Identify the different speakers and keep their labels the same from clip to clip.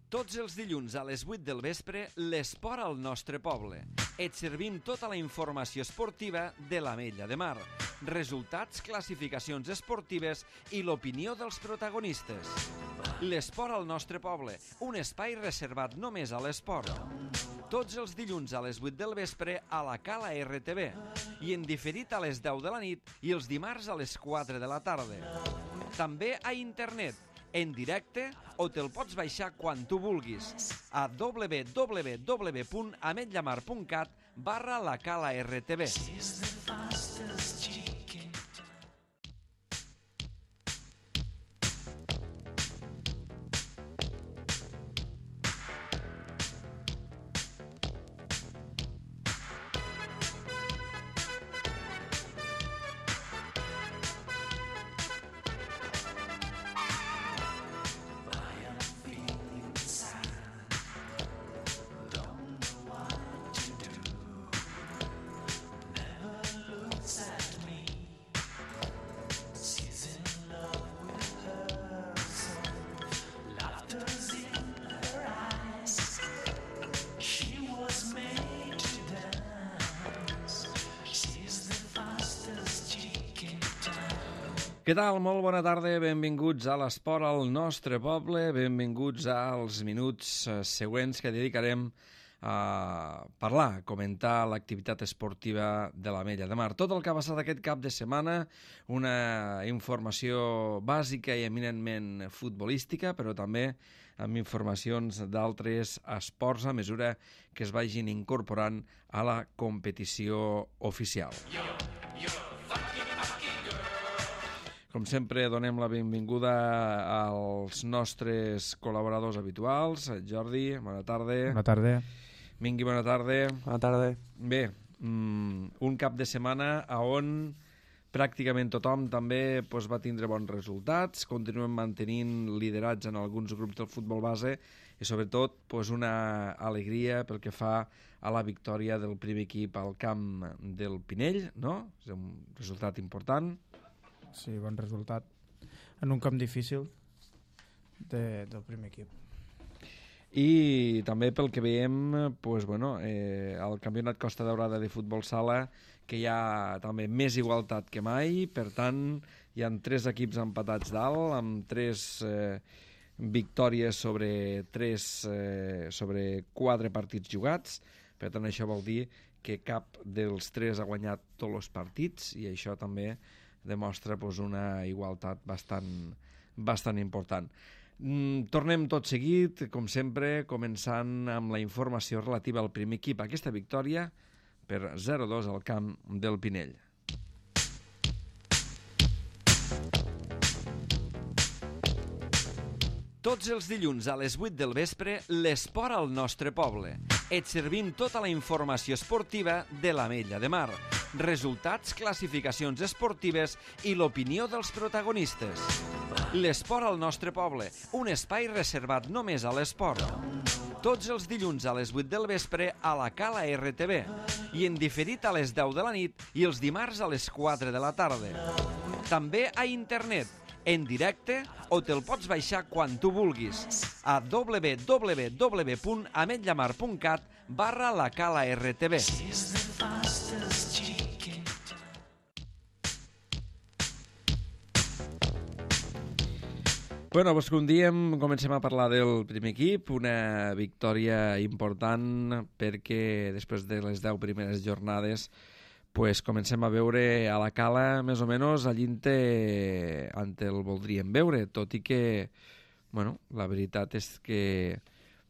Speaker 1: Tots els dilluns a les 8 del vespre, l'esport al nostre poble. Et servim tota la informació esportiva de l'Ametlla de Mar. Resultats, classificacions esportives i l'opinió dels protagonistes. L'esport al nostre poble, un espai reservat només a l'esport. Tots els dilluns a les 8 del vespre a la Cala RTV i en diferit a les 10 de la nit i els dimarts a les 4 de la tarda. També a internet, en directe, o te'l pots baixar quan tu vulguis a www.ametllamar.cat/la Cala RTV. Què tal? Molt bona tarda, benvinguts a l'esport al nostre poble, benvinguts als minuts següents que dedicarem a parlar, a comentar l'activitat esportiva de l'Ametlla de Mar. Tot el que ha passat aquest cap de setmana, una informació bàsica i eminentment futbolística, però també amb informacions d'altres esports a mesura que es vagin incorporant a la competició oficial. Com sempre, donem la benvinguda als nostres col·laboradors habituals. Jordi, bona tarda.
Speaker 2: Bona tarda.
Speaker 1: Mingui, bona tarda.
Speaker 3: Bona tarda.
Speaker 1: Bé, un cap de setmana on pràcticament tothom també va tindre bons resultats. Continuem mantenint liderats en alguns grups del futbol base i sobretot una alegria pel que fa a la victòria del primer equip al camp del Pinell, no? És un resultat important.
Speaker 2: Sí, bon resultat. En un camp difícil del primer equip.
Speaker 1: I també pel que veiem, el campionat Costa Daurada de futbol sala, que hi ha també més igualtat que mai, per tant, hi ha 3 equips empatats dalt, amb 3 victòries sobre 4 partits jugats. Per tant, això vol dir que cap dels 3 ha guanyat tots els partits, i això també demostra una igualtat bastant important. Tornem tot seguit, com sempre, començant amb la informació relativa al primer equip. Aquesta victòria per 0-2 al camp del Pinell. Tots els dilluns a les 8 del vespre, l'esport al nostre poble. Et servim tota la informació esportiva de l'Ametlla de Mar. Resultats, classificacions esportives i l'opinió dels protagonistes. L'esport al nostre poble, un espai reservat només a l'esport. Tots els dilluns a les 8 del vespre a la Cala RTV i en diferit a les 10 de la nit i els dimarts a les 4 de la tarda. També a internet, en directe, o te'l pots baixar quan tu vulguis a www.ametllamar.cat/la Cala RTV. Com diem, comencem a parlar del primer equip, una victòria important perquè després de les 10 primeres jornades comencem a veure a la Cala més o menys allí on el voldríem veure, tot i que la veritat és que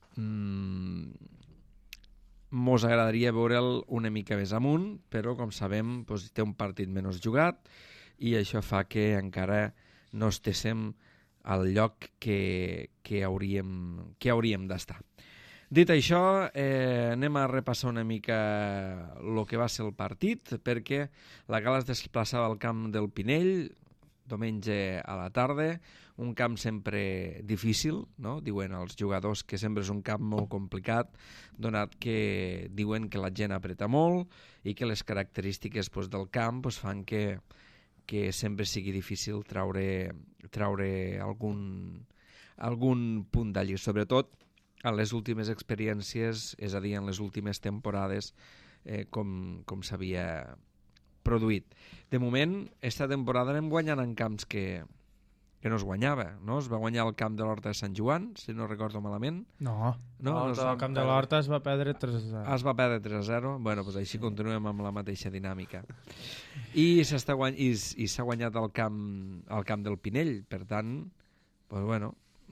Speaker 1: mos agradaria veure'l una mica més amunt, però com sabem té un partit menys jugat i això fa que encara no estiguem al lloc que hauríem d'estar. Dit això, anem a repassar una mica el que va ser el partit, perquè la Cala es desplaçava al camp del Pinell, diumenge a la tarda, un camp sempre difícil, no? Diuen els jugadors que sempre és un camp molt complicat, donat que diuen que la gent apreta molt i que les característiques del camp fan que sempre sigui difícil treure algun punt d'allí, sobretot a les últimes experiències, és a dir, en les últimes temporades, com s'havia produït. De moment, esta temporada anem guanyant en camps que no es guanyava, no? Es va guanyar el camp de l'Horta de Sant Joan, si no recordo malament.
Speaker 2: No,
Speaker 1: No
Speaker 2: el camp de l'Horta es va perdre 3-0.
Speaker 1: es va perdre 3-0. Bueno, doncs així continuem amb la mateixa dinàmica. I s'ha guanyat el camp del Pinell, per tant, doncs, bueno,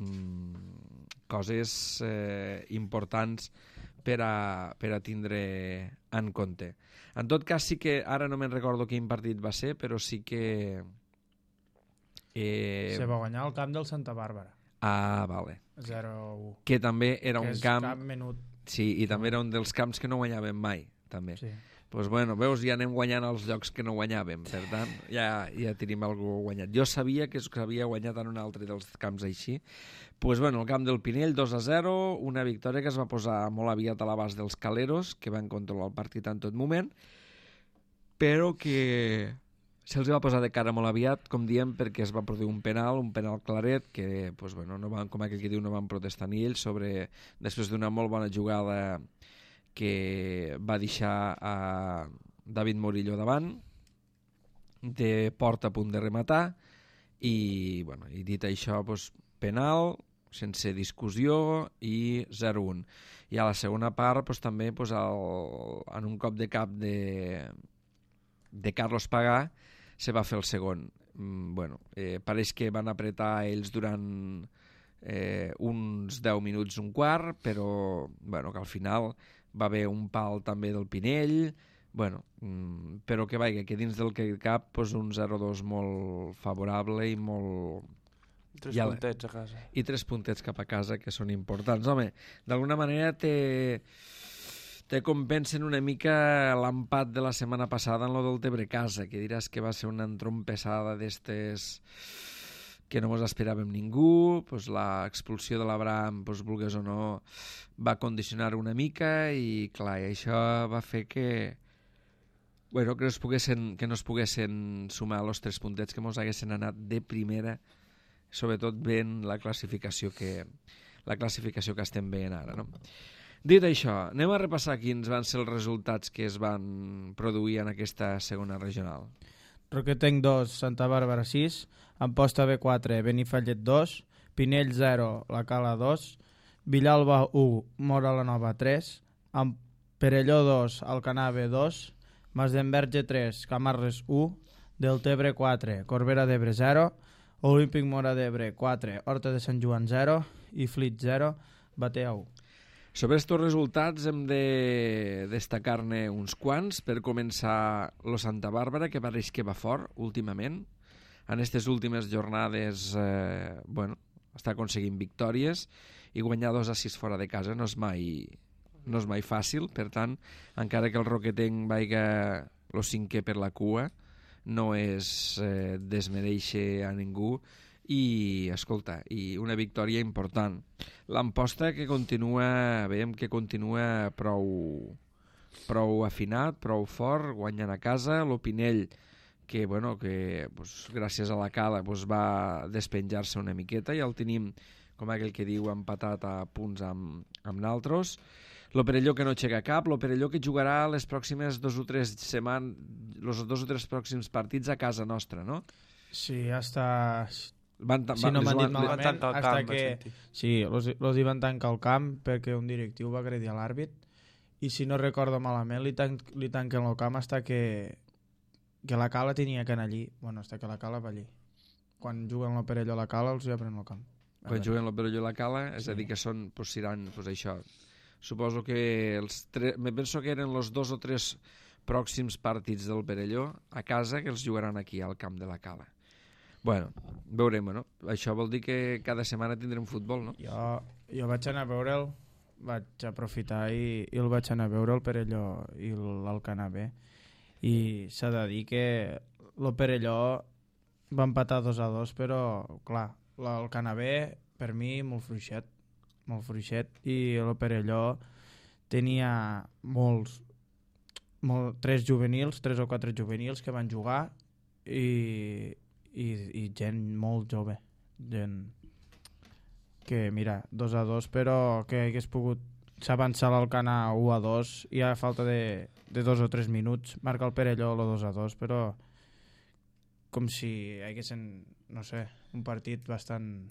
Speaker 1: coses importants per a tindre en compte. En tot cas, sí que ara no me'n recordo quin partit va ser, però sí que...
Speaker 2: Se va guanyar el camp del Santa Bàrbara.
Speaker 1: Ah, vale.
Speaker 2: 0-1.
Speaker 1: Que també era un camp...
Speaker 2: menut.
Speaker 1: Sí, i també era un dels camps que no guanyàvem mai, també.
Speaker 2: Sí.
Speaker 1: Pues bueno, veus, ja anem guanyant els llocs que no guanyàvem, per tant, ja tenim algú guanyat. Jo sabia que s'havia guanyat en un altre dels camps així. Pues bueno, el camp del Pinell, 2-0, una victòria que es va posar molt aviat a l'abast dels Caleros, que van controlar el partit en tot moment, però que se'ls va posar de cara molt aviat, com diem, perquè es va produir un penal claret, que, pues bueno, no van, com aquell que diu, no van protestar ni ells, després d'una molt bona jugada que va deixar a David Murillo davant, de porta a punt de rematar, i, bueno, i dit això, pues, penal, sense discussió, i 0-1. I a la segona part, pues, també, pues, en un cop de cap de Carlos Pagà, se va fer el segon. Bueno, pareix que van apretar ells durant uns 10 minuts, un quart, però bueno, que al final va haver un pal també del Pinell, bueno, però que vaiga, que dins del que cap, pues, un 0-2 molt favorable i molt...
Speaker 3: 3 puntets a casa.
Speaker 1: I 3 puntets cap a casa, que són importants. Home, d'alguna manera te compensen una mica l'empat de la setmana passada en lo del Tebre-Casa, que diràs que va ser una entrompessada d'estes que no mos esperàvem ningú, pues l'expulsió de l'Abraham, pues, vulgues o no, va condicionar una mica i clar, i això va fer que bueno, que no es poguessin sumar els 3 puntets que mos haguessin anat de primera, sobretot veient la classificació que estem veient ara, no? Dit això, anem a repassar quins van ser els resultats que es van produir en aquesta segona regional.
Speaker 2: Roquetenc 2, Santa Bàrbara 6, Amposta B4, Benifallet 2, Pinell 0, La Cala 2, Villalba 1, Móra la Nova 3, Perelló 2, Alcanar B 2, Masdenverge 3, Camarles 1, Deltebre 4, Corbera d'Ebre 0, Olímpic Móra d'Ebre 4, Horta de Sant Joan 0 i Flit 0, Batea 1.
Speaker 1: Sobre aquests resultats hem de destacar-ne uns quants. Per començar, lo Santa Bàrbara, que pareix que va fort últimament. En aquestes últimes jornades bueno, està aconseguint victòries i guanyar 2-6 fora de casa no és mai fàcil. Per tant, encara que el Roquetenc vaiga lo 5è per la cua, no és desmereixer a ningú. I, escolta, i una victòria important. L'Amposta que continua, veiem que continua prou afinat, prou fort, guanyant a casa. L'Opinell, que, bueno, que pues, gràcies a la Cala pues, va despenjar-se una miqueta i el tenim, com aquell que diu, empatat a punts amb naltros. L'Operelló que no aixeca cap, l'Operelló que jugarà les pròximes 2 o 3 setmanes, els 2 o 3 pròxims partits a casa nostra, no?
Speaker 2: Sí, hasta...
Speaker 3: Si no m'han dit malament, hasta que...
Speaker 2: Sí, los hi van tancar el camp perquè un directiu va agredir a l'àrbit i si no recordo malament li tanquen el camp hasta que la Cala tenia que anar allí. Bueno, hasta que la Cala va allí. Quan juguen l'Operelló a la Cala els hi apren el camp.
Speaker 1: Quan juguen l'Operelló a la Cala, és a dir que són, pues, seran, pues, això. Suposo que me penso que eren els 2 o 3 pròxims partits del Perelló a casa que els jugaran aquí al camp de la Cala. Bueno, veurem, no? Això vol dir que cada setmana tindrem futbol, no?
Speaker 2: Jo vaig anar a veure'l, vaig aprofitar i el vaig anar a veure el Perelló i l'Alcanar B. I s'ha de dir que el Perelló va empatar 2-2, però, clar, l'Alcanar B, per mi, molt fluixet, i el Perelló tenia 3 o 4 juvenils que van jugar i gent molt jove, gent que mira, 2-2, però que hagués pogut s'avançar l'Alcana 1-2 i a falta de 2 o 3 minuts marca el Perelló el 2-2, però com si haguessin, no sé, un partit bastant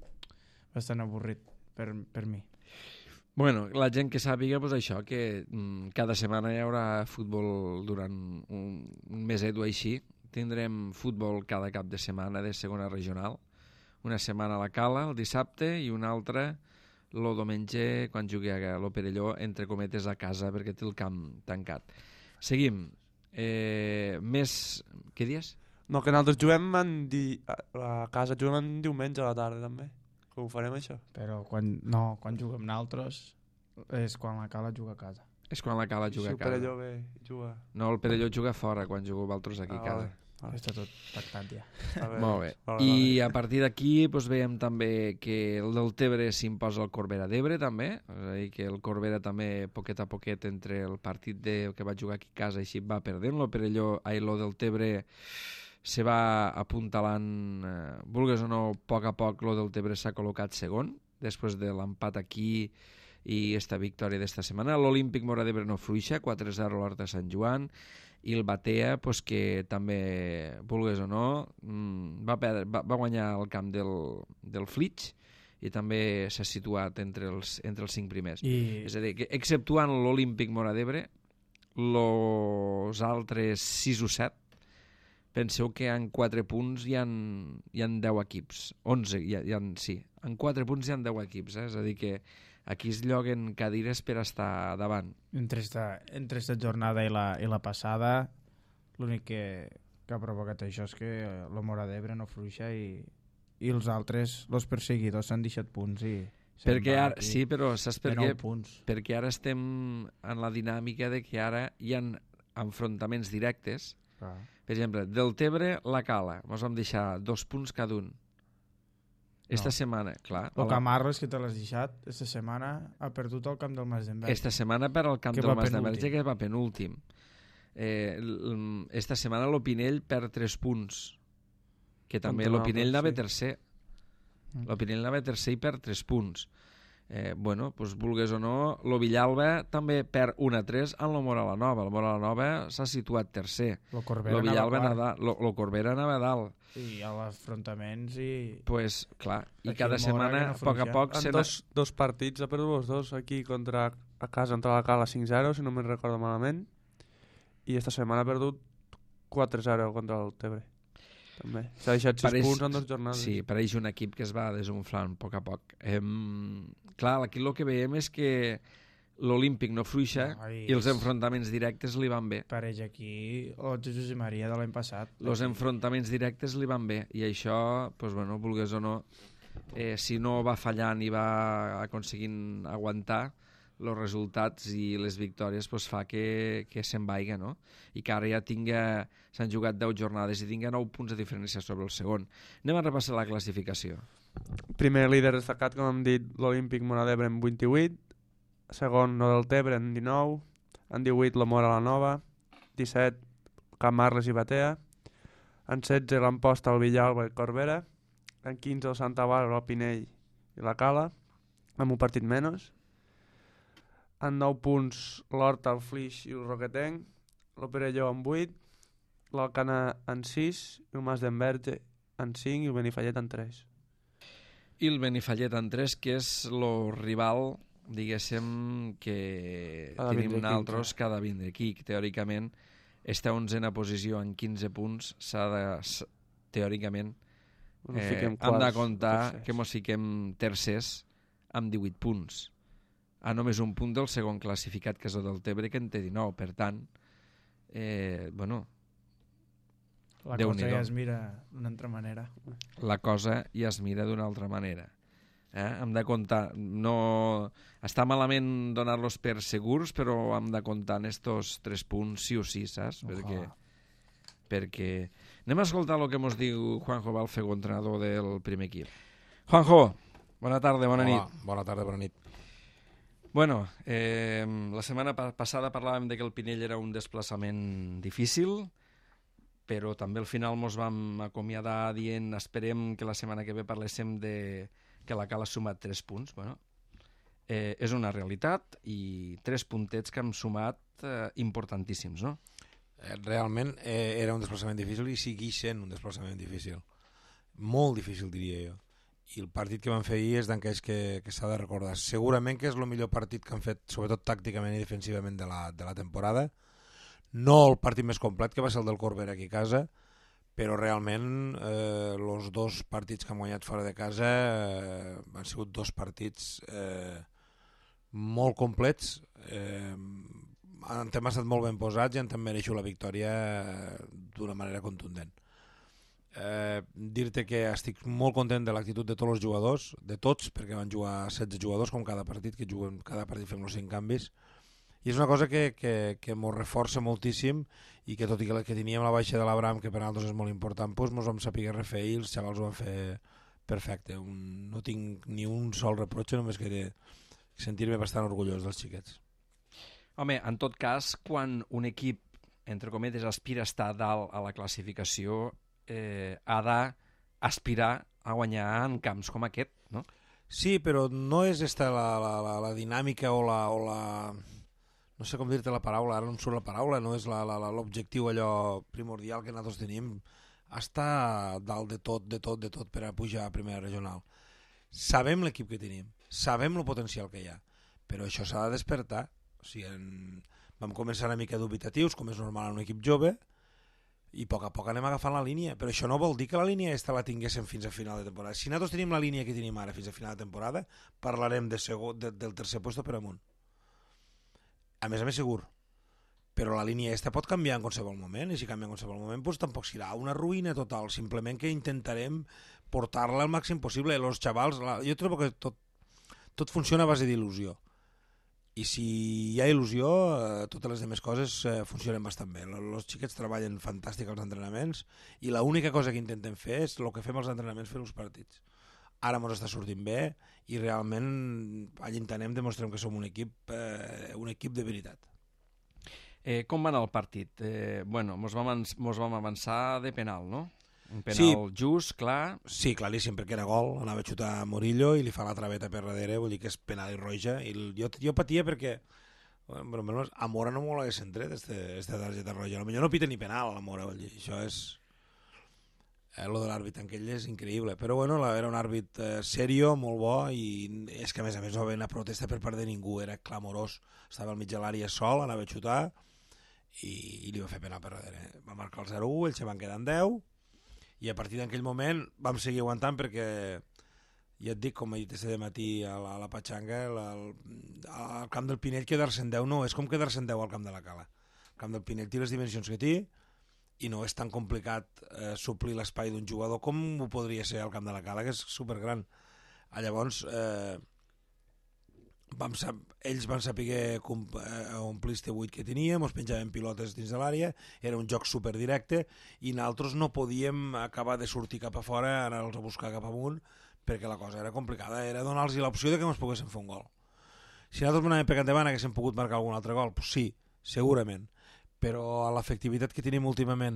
Speaker 2: avorrit per mi.
Speaker 1: Bueno, la gent que sàpiga pues això, que cada setmana hi haurà futbol durant un meset o així. Tindrem futbol cada cap de setmana de segona regional. Una setmana a la Cala, el dissabte, i una altra el diumenge, quan jugui a l'Operelló, entre cometes, a casa, perquè té el camp tancat. Seguim. Més... Què dius?
Speaker 3: No, que nosaltres juguem a casa juguem diumenge a la tarda, també. Com ho farem, això?
Speaker 2: Però quan juguem nosaltres és quan la Cala juga a casa.
Speaker 1: És quan la Cala juga a casa.
Speaker 3: Si el Perelló ve, juga...
Speaker 1: No, el Perelló juga fora, quan jugueu vosaltres aquí a casa.
Speaker 2: Està tot pactat ja.
Speaker 1: Molt bé. I a partir d'aquí veiem també que el Deltebre s'imposa el Corbera d'Ebre també, és a dir, que el Corbera també poquet a poquet entre el partit que va jugar aquí a casa així va perdent, lo Deltebre se va apuntalant, vulgues o no, a poc lo Deltebre s'ha col·locat segon després de l'empat aquí i esta victòria d'esta setmana. L'Olímpic Móra d'Ebre no fluixa, 4-0 a l'Horta Sant Joan, i el Batea, que també, vulgues o no, va guanyar el camp del Flix i també s'ha situat entre els 5 primers. És a dir, que exceptuant l'Olímpic Móra d'Ebre, els altres 6 o 7, penseu que en 4 punts hi ha 10 equips. 11, sí. En 4 punts hi ha 10 equips, és a dir que aquí es lloguen cadires per estar davant.
Speaker 2: Entre esta jornada i la passada, l'únic que ha provocat això és que la Móra d'Ebre no fluixa i els altres, els perseguidors, s'han deixat punts i...
Speaker 1: Perquè ara, sí, però saps per què?
Speaker 2: Punts.
Speaker 1: Perquè ara estem en la dinàmica de que ara hi ha enfrontaments directes.
Speaker 2: Ah.
Speaker 1: Per exemple, Deltebre, la Cala. Ens vam deixar 2 punts cada un. Esta setmana, clar...
Speaker 2: El Camarles, que te l'has deixat, esta setmana ha perdut el camp del Mas d'Enverge.
Speaker 1: Esta setmana per al camp del Mas d'Enverge, que va penúltim. Esta setmana l'Opinell perd 3 punts, que també l'Opinell anava tercer. L'Opinell anava tercer i perd 3 punts. Bueno, doncs vulgues o no, lo Villalba també perd 1-3 en la Móra la Nova. La Móra la Nova s'ha situat tercer.
Speaker 2: Lo Corbera
Speaker 1: anava a dalt.
Speaker 2: I a l'afrontaments i...
Speaker 1: Pues, clar, i cada setmana, a poc...
Speaker 3: En dos partits ha perdut els dos, aquí a casa contra la Cala 5-0, si no me'n recordo malament, i esta setmana ha perdut 4-0 contra el Tebre. També. S'ha deixat 6 punts en 2 jornades.
Speaker 1: Sí, pareix un equip que es va desunflant a poc. Clar, aquí el que veiem és que l'Olímpic no fluixa i els enfrontaments directes li van bé.
Speaker 2: Pareix aquí el Jesús i Maria de l'any passat.
Speaker 1: Els enfrontaments directes li van bé i això, doncs, bueno, vulgues o no, si no va fallant i va aconseguint aguantar els resultats i les victòries, pues, fa que se'n vaiga, no? I que ara ja s'han jugat 10 jornades i tinga 9 punts de diferència sobre el segon. Anem a repassar la classificació.
Speaker 3: Primer líder destacat, com hem dit, l'Olímpic Móra d'Ebre en 28, segon el Deltebre en 19, en 18 la Móra la Nova, 17 Camarles i Batea, en 16 l'Amposta, el Villalba i Corbera, en 15 el Santa Bàrbara, el Pinell i la Cala, amb un partit menys, en 9 punts l'Horta, el Flix i el Roquetenc, l'Operelló en 8, l'Alcana en 6, i el Mas d'Enverge en 5 i el Benifallet en 3.
Speaker 1: I el Benifallet en 3, que és el rival, diguéssim, que tenim nosaltres que ha de vindre aquí, que teòricament està a 11a posició en 15 punts, teòricament hem de comptar que ens fiquem tercers amb 18 punts. A només un punt del segon classificat, que és el del Tebre, que en té 19. Per tant, bueno,
Speaker 2: la cosa ja es mira d'una altra manera.
Speaker 1: La cosa ja es mira d'una altra manera. Hem de comptar, no... Està malament donar-los per segurs, però hem de comptar en estos 3 punts sí o sí, saps? Perquè... Anem a escoltar el que ens diu Juanjo Balfego, entrenador del primer equip. Juanjo, bona tarda, bona nit.
Speaker 4: Bona tarda, bona nit.
Speaker 1: Bueno, la setmana passada parlàvem de que el Pinell era un desplaçament difícil, però també al final ens vam acomiadar dient esperem que la setmana que ve parléssim de que la Cala ha sumat 3 punts. Bueno, és una realitat i 3 puntets que hem sumat importantíssims, no?
Speaker 4: Realment era un desplaçament difícil i segueix sent un desplaçament difícil. Molt difícil, diria jo. I el partit que van fer ahir és d'aquells que s'ha de recordar. Segurament que és el millor partit que han fet, sobretot tàcticament i defensivament de la temporada. No el partit més complet, que va ser el del Corbera aquí a casa, però realment els 2 partits que han guanyat fora de casa han sigut 2 partits molt complets, hem estat molt ben posats i han mereixut la victòria d'una manera contundent. Dir-te que estic molt content de l'actitud de tots els jugadors, de tots, perquè van jugar 16 jugadors com cada partit, que juguen cada partit fem els 5 canvis, i és una cosa que ens reforça moltíssim i que tot i que teníem la baixa de l'Abraham, que per nosaltres és molt important, doncs ens vam saber refer i els xavals ho van fer perfecte. No tinc ni un sol reproche, només que sentir-me bastant orgullós dels xiquets.
Speaker 1: Home, en tot cas, quan un equip, entre cometes, aspira a estar dalt a la classificació, ha d'aspirar a guanyar en camps com aquest, no?
Speaker 4: Sí, però no és esta la dinàmica o la... No sé com dir-te la paraula, ara no em surt la paraula, no és l'objectiu allò primordial que nosaltres tenim, estar dalt de tot per a pujar a primera regional. Sabem l'equip que tenim, sabem el potencial que hi ha, però això s'ha de despertar. O sigui, vam començar una mica dubitatius, com és normal en un equip jove, i a poc anem agafant la línia, però això no vol dir que la línia aquesta la tinguéssim fins a final de temporada. Si nosaltres tenim la línia que tenim ara fins a final de temporada, parlarem del tercer puesto per amunt. A més segur. Però la línia aquesta pot canviar en qualsevol moment, i si canvia en qualsevol moment, doncs tampoc serà una ruïna total, simplement que intentarem portar-la al màxim possible. Els xavals, jo trobo que tot funciona a base d'il·lusió. I si hi ha il·lusió, totes les altres coses funcionen bastant bé. Els xiquets treballen fantàstic als entrenaments i l'única cosa que intentem fer és el que fem als entrenaments, fer els partits. Ara ens està sortint bé i realment allà intentem demostrem que som un equip de veritat.
Speaker 1: Com va anar el partit? Bueno, mos vam avançar de penal, no? Un penal just, clar.
Speaker 4: Sí, claríssim, perquè era gol. Anava a xutar a Morillo i li fa la traveta per darrere, vull dir que és penal i roja. I jo patia perquè a Mora no m'ho l'haguessin tret, esta targeta roja. Potser no pita ni penal a Mora, vull dir. Això és... Lo de l'àrbit en aquell és increïble. Però bueno, era un àrbit serio, molt bo, i és que a més no va haver una protesta per part de ningú, era clamorós. Estava al mig de l'àrea sol, anava a xutar i li va fer penal per darrere. Va marcar el 0-1, ells se van quedar en 10, i a partir d'aquell moment vam seguir aguantant perquè, ja et dic, com he dit de matí a la Patxanga, al camp del Pinell quedar-se en 10 no, és com quedar-se en 10 al camp de la Cala. El camp del Pinell té les dimensions que té i no és tan complicat suplir l'espai d'un jugador com ho podria ser al camp de la Cala, que és supergran. Llavors, ells van saber omplir este buit que teníem, ens penjaven pilotes dins de l'àrea, era un joc superdirecte i nosaltres no podíem acabar de sortir cap a fora, anar-los a buscar cap amunt, perquè la cosa era complicada, era donar-los l'opció de que ens poguessin fer un gol. Si nosaltres anàvem per endavant haguéssim pogut marcar algun altre gol, pues sí, segurament, però a l'efectivitat que tenim últimament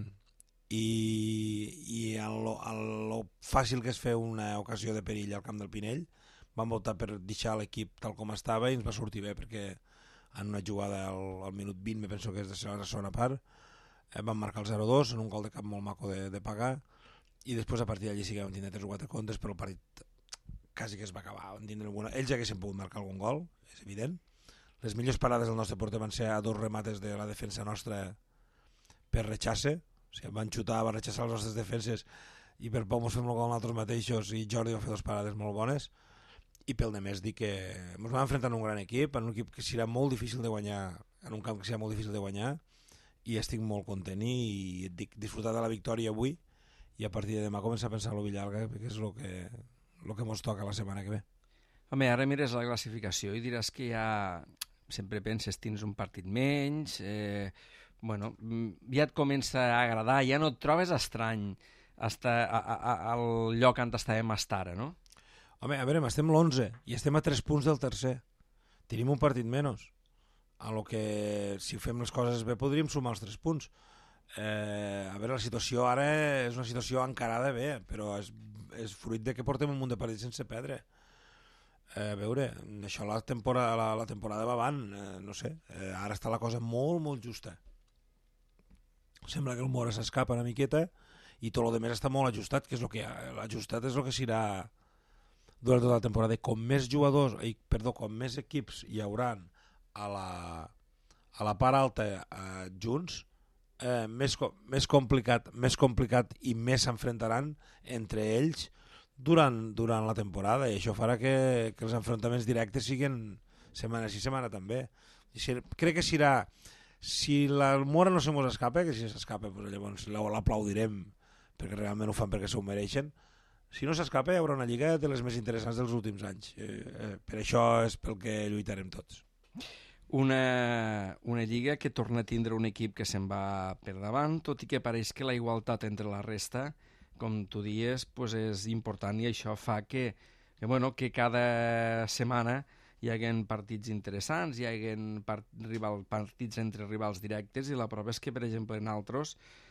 Speaker 4: i a lo fàcil que és fer una ocasió de perill al camp del Pinell, vam optar per deixar l'equip tal com estava i ens va sortir bé perquè en una jugada al minut 20, me penso que és de la segona part, vam marcar el 0-2 en un gol de cap molt maco de pagar i després a partir d'allí sí que vam tindre 3 o 4 contres, però el partit quasi que es va acabar. Ells haguessin pogut marcar algun gol, és evident. Les millors parades del nostre porter van ser a 2 remates de la defensa nostra per rechace, o sigui, van xutar, van rechaçar les nostres defenses i per poc ens fem el gol nosaltres mateixos i Jordi va fer 2 parades molt bones. I pel de més dir que ens vam enfrontar en un gran equip, en un equip que serà molt difícil de guanyar, en un camp que serà molt difícil de guanyar, i estic molt content i et dic, disfrutar de la victòria avui i a partir de demà començar a pensar en el Villalga, perquè és el que ens toca la setmana que ve.
Speaker 1: Home, ara mires la classificació i diràs que ja sempre penses tens un partit menys, bueno, ja et comença a agradar, ja no et trobes estrany estar al lloc on estàvem fins ara, no?
Speaker 4: Home, a veure, estem l'11 i estem a 3 punts del tercer. Tenim un partit menys. A lo que, si fem les coses bé, podríem sumar els 3 punts. A veure, la situació ara és una situació encarada bé, però és fruit de que portem un munt de partits sense perdre. A veure, això la temporada va avant, no sé, ara està la cosa molt, molt justa. Sembla que el Mora s'escapa una miqueta i tot el demés està molt ajustat, que és el que l'ajustat és el que serà durant tota la temporada. I com més com més equips hi hauran a la part alta junts, més complicat i més s'enfrontaran entre ells durant la temporada, i això farà que els enfrontaments directes siguin setmana sí, setmana també. Crec que serà, si la Mora no se mos escapa, que si s'escapa pues llavors l'aplaudirem perquè realment ho fan perquè s'ho mereixen. Si no s'escapa hi haurà una lliga de les més interessants dels últims anys, per això és pel que lluitarem tots.
Speaker 1: Una lliga que torna a tindre un equip que se'n va per davant, tot i que pareix que la igualtat entre la resta, com tu dies, pues és important, i això fa que cada setmana hi haguen partits interessants, hi haguen partits entre rivals directes, i la prova és que, per exemple, en altres,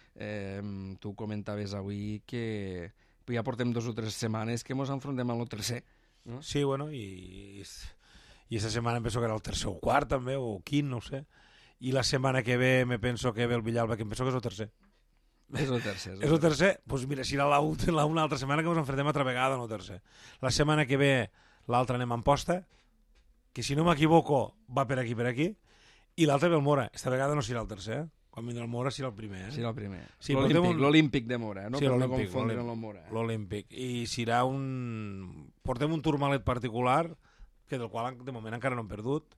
Speaker 1: tu comentaves avui que ja portem 2 o 3 setmanes que ens enfrontem a lo tercer. No?
Speaker 4: Sí, bueno, i aquesta setmana em penso que era el tercer o quart també, o quint, no ho sé. I la setmana que ve me penso que ve el Villalba, que em penso que és el tercer.
Speaker 1: És el tercer.
Speaker 4: És el tercer? Doncs mira, serà una altra setmana que ens enfrontem altra vegada en el tercer. La setmana que ve l'altra anem a Amposta, que si no m'equivoco va per aquí, i l'altra ve el Mora. Esta vegada no serà el tercer, Quan vindrà el Mora serà el primer.
Speaker 1: Serà el primer.
Speaker 4: Sí,
Speaker 1: l'Olímpic de Mora, no?
Speaker 4: Sí,
Speaker 1: per no confondre amb el Mora.
Speaker 4: L'Olímpic. I serà portem un turmalet particular, que del qual de moment encara no hem perdut.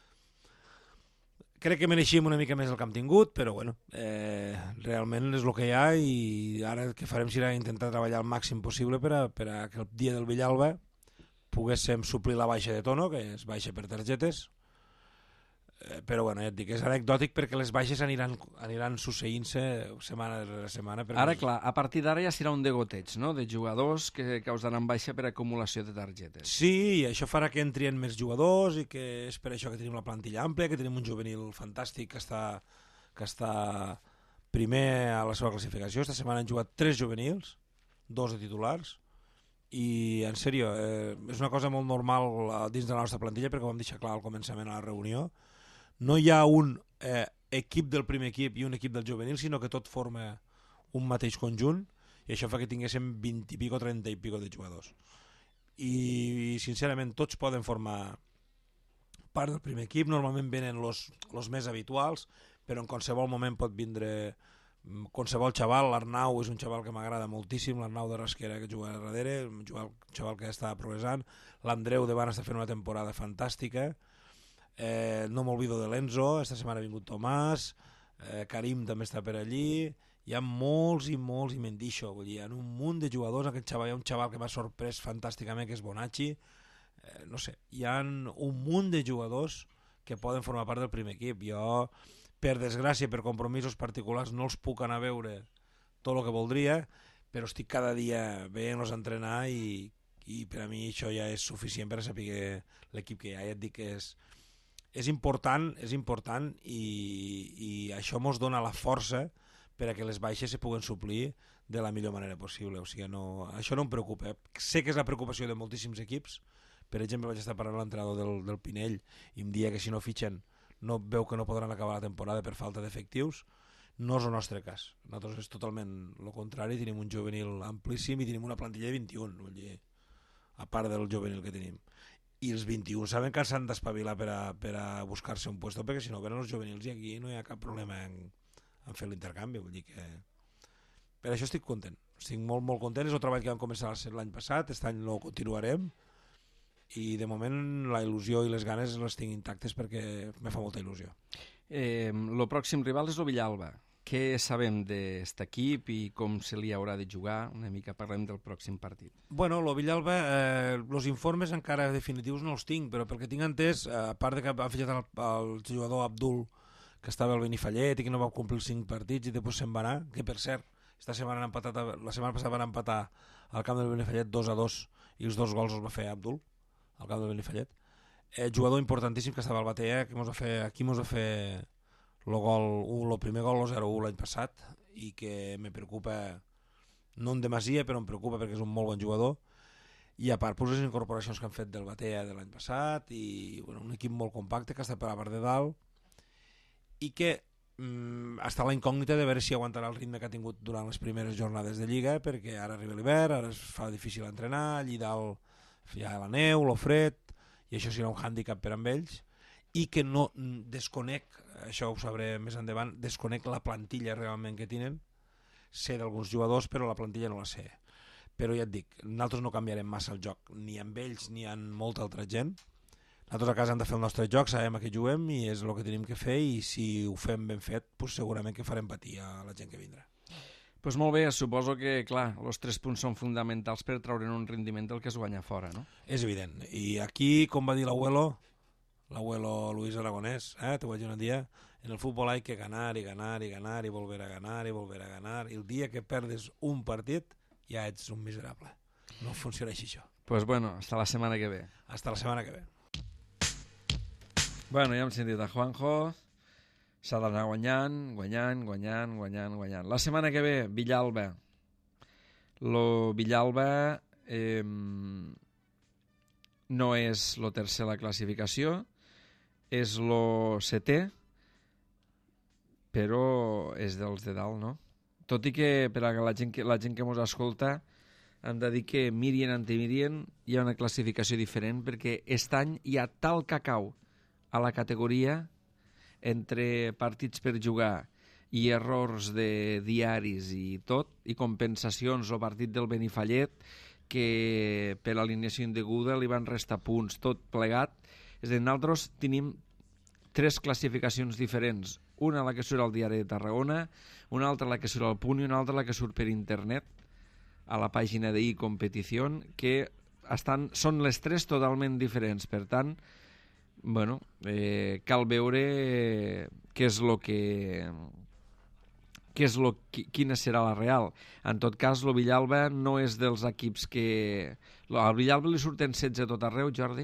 Speaker 4: Crec que mereixíem una mica més el que hem tingut, però bueno, realment és el que hi ha, i ara el que farem serà intentar treballar el màxim possible per a que el dia del Villalba poguéssim suplir la baixa de Tono, que és baixa per targetes, però bueno, ja et dic, és anecdòtic perquè les baixes aniran succeint-se setmana darrere setmana.
Speaker 1: Ara, clar, a partir d'ara ja serà un degoteig, no?, de jugadors que causaran baixa per acumulació de targetes.
Speaker 4: Sí, i això farà que entrien més jugadors, i que és per això que tenim la plantilla àmplia, que tenim un juvenil fantàstic que està primer a la seva classificació. Esta setmana han jugat 3 juvenils, 2 de titulars, i en sèrio, és una cosa molt normal dins de la nostra plantilla, perquè ho vam deixar clar al començament a la reunió. No hi ha un equip del primer equip i un equip del juvenil, sinó que tot forma un mateix conjunt, i això fa que tinguéssim 20 i pico, 30 i pico de jugadors. I sincerament tots poden formar part del primer equip. Normalment venen els més habituals, però en qualsevol moment pot vindre qualsevol xaval. L'Arnau és un xaval que m'agrada moltíssim, l'Arnau de Rasquera, que juga a darrere, un xaval que està progressant. L'Andreu de Van està fent una temporada fantàstica. No m'olvido de l'Enzo, esta setmana ha vingut Tomàs, Karim també està per allí. Hi ha molts i Mendixo, vull dir, hi ha un munt de jugadors. Hi ha un xaval que m'ha sorprès fantàsticament, que és Bonacci. No sé, hi ha un munt de jugadors que poden formar part del primer equip. Jo, per desgràcia, per compromisos particulars, no els puc anar a veure tot el que voldria, però estic cada dia veient-los entrenar, i per a mi això ja és suficient per a saber l'equip que hi ha. Ja et dic que és important, i això ens dona la força per a que les baixes se puguen suplir de la millor manera possible. O sigui, això no em preocupa. Sé que és la preocupació de moltíssims equips. Per exemple, vaig estar parlant amb l'entrenador del Pinell i em deia que si no fitxen veu que no podran acabar la temporada per falta d'efectius. No és el nostre cas. Nosaltres és totalment el contrari. Tenim un juvenil amplíssim i tenim una plantilla de 21, vull dir, a part del juvenil que tenim. I els 21 saben que s'han d'espavilar per a buscar-se un puesto, perquè si no venen els juvenils i aquí no hi ha cap problema en fer l'intercanvi. Vull dir que per això estic content, estic molt, molt content. És el treball que vam començar l'any passat, aquest any no continuarem, i de moment la il·lusió i les ganes les tinc intactes perquè me fa molta il·lusió.
Speaker 1: El pròxim rival és el Villalba. Què sabem d'aquest equip i com se li haurà de jugar? Una mica parlem del pròxim partit.
Speaker 4: Bueno, el Villalba, els informes encara definitius no els tinc, però pel que tinc entès, a part de que han fitxat el jugador Abdul, que estava al Benifallet i que no va complir els 5 partits i després se'n va anar, que per cert, la setmana passada van empatar al camp del Benifallet 2-2, i els 2 gols els va fer Abdul al camp del Benifallet. Jugador importantíssim que estava al Batea, que aquí ens va fer el primer gol, el 0-1 l'any passat, i que me preocupa, no en demasia, però em preocupa perquè és un molt bon jugador, i a part les incorporacions que han fet del Batea de l'any passat, i bueno, un equip molt compacte que està per la part de dalt, i que està la incògnita de veure si aguantarà el ritme que ha tingut durant les primeres jornades de Lliga, perquè ara arriba l'hivern, ara es fa difícil entrenar, allí dalt hi ha la neu, el fred, i això serà un hàndicap per amb ells, i que no desconec, això ho sabré més endavant, desconec la plantilla realment que tenen. Sé d'alguns jugadors, però la plantilla no la sé. Però ja et dic, nosaltres no canviarem massa el joc, ni amb ells ni amb molta altra gent. Nosaltres a casa hem de fer el nostre joc, sabem a què juguem i és el que tenim que fer, i si ho fem ben fet, doncs segurament que farem patir a la gent que vindrà.
Speaker 1: Pues molt bé, suposo que, clar, els 3 punts són fonamentals per traure'n un rendiment del que es guanya fora, no?
Speaker 4: És evident. I aquí, com va dir l'abuelo Luis Aragonés, te vaig dir un dia, en el fútbol hay que ganar y ganar y ganar y volver a ganar y volver a ganar, i el dia que perdes un partit ja ets un miserable. No funciona així això.
Speaker 1: Pues bueno, hasta la setmana que ve.
Speaker 4: Hasta la setmana que ve.
Speaker 1: Bueno, ja hem sentit a Juanjo, s'ha d'anar guanyant. La setmana que ve, Villalba. Villalba no és el tercer a la classificació, és el setè, però és dels de dalt, no? Tot i que per a la gent que ens escolta hem de dir que mirien ante mirien hi ha una classificació diferent, perquè aquest any hi ha tal cacau a la categoria entre partits per jugar i errors de diaris i tot, i compensacions o partit del Benifallet, que per alineació indeguda li van restar punts, tot plegat. És a dir, nosaltres tenim 3 classificacions diferents, una la que surt al Diari de Tarragona, una altra la que surt al Punt i una altra la que surt per internet a la pàgina de iCompetición, que són les 3 totalment diferents. Per tant, bueno, cal veure quina serà la real. En tot cas, el Villalba no és dels equips que... Al Villalba li surten 16 a tot arreu, Jordi?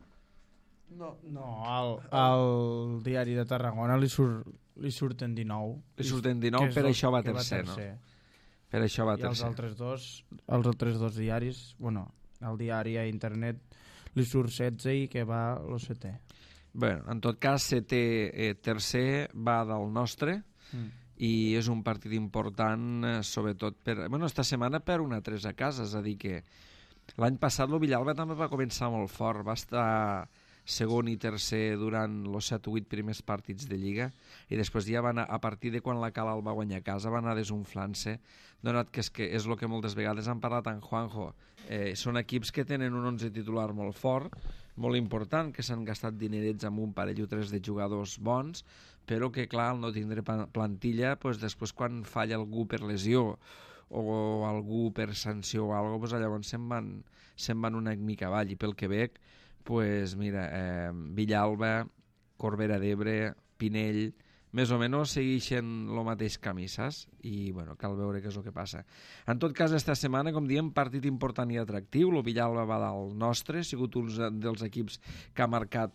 Speaker 2: No, al Diari de Tarragona li surten 19.
Speaker 1: Li surten 19, per això va tercer, no? Per això va tercer.
Speaker 2: I els altres dos diaris, bueno, el diari a internet li surt 16 i que va el setè.
Speaker 1: Bueno, en tot cas, tercer va del nostre, i és un partit important, sobretot esta setmana per 1-3 a casa, és a dir que l'any passat el Villalba també va començar molt fort, va estar segon i tercer durant els 7 o 8 primers partits de Lliga, i després ja va anar, a partir de quan la Cala el va guanyar a casa, va anar desunflant-se, donat que és el que moltes vegades han parlat en Juanjo. Són equips que tenen un 11 titular molt fort, molt important, que s'han gastat dinerets amb un parell o 3 de jugadors bons, però que, clar, al no tindre plantilla, després quan falla algú per lesió o algú per sanció o alguna cosa, llavors se'n van una mica avall, i pel que veig, mira, Villalba, Corbera d'Ebre, Pinell, més o menys segueixen el mateix camí, saps? I, bueno, cal veure què és el que passa. En tot cas, esta setmana, com diem, partit important i atractiu. El Villalba va dalt nostre, ha sigut un dels equips que ha marcat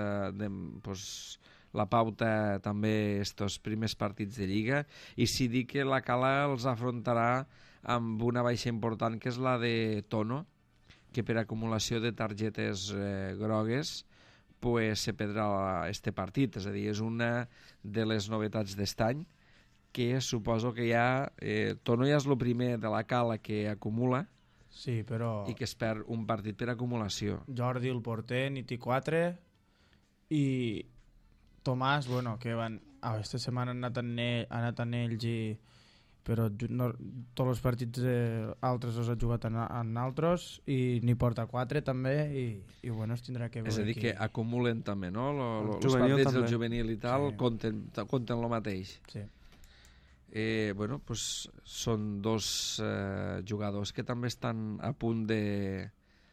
Speaker 1: la pauta també estos primers partits de Lliga, i si dic que la Cala els afrontarà amb una baixa important, que és la de Tono, que per acumulació de targetes grogues se perdrà este partit. És a dir, és una de les novetats d'est any, que suposo que Tono ja és el primer de la Cala que acumula,
Speaker 2: sí, però...
Speaker 1: i que es perd un partit per acumulació.
Speaker 2: Jordi, el porter, n'hi té 4, i Tomàs, bueno, que aquesta setmana han anat en ells, però tots els partits altres els ha jugat en altres, i n'hi porta 4 també, i bueno, es tindrà que veure.
Speaker 1: És a dir, que acumulen també, no? Els partits del juvenil i tal, sí, compten el mateix.
Speaker 2: Sí.
Speaker 1: Bueno, pues són 2 jugadors que també estan a punt de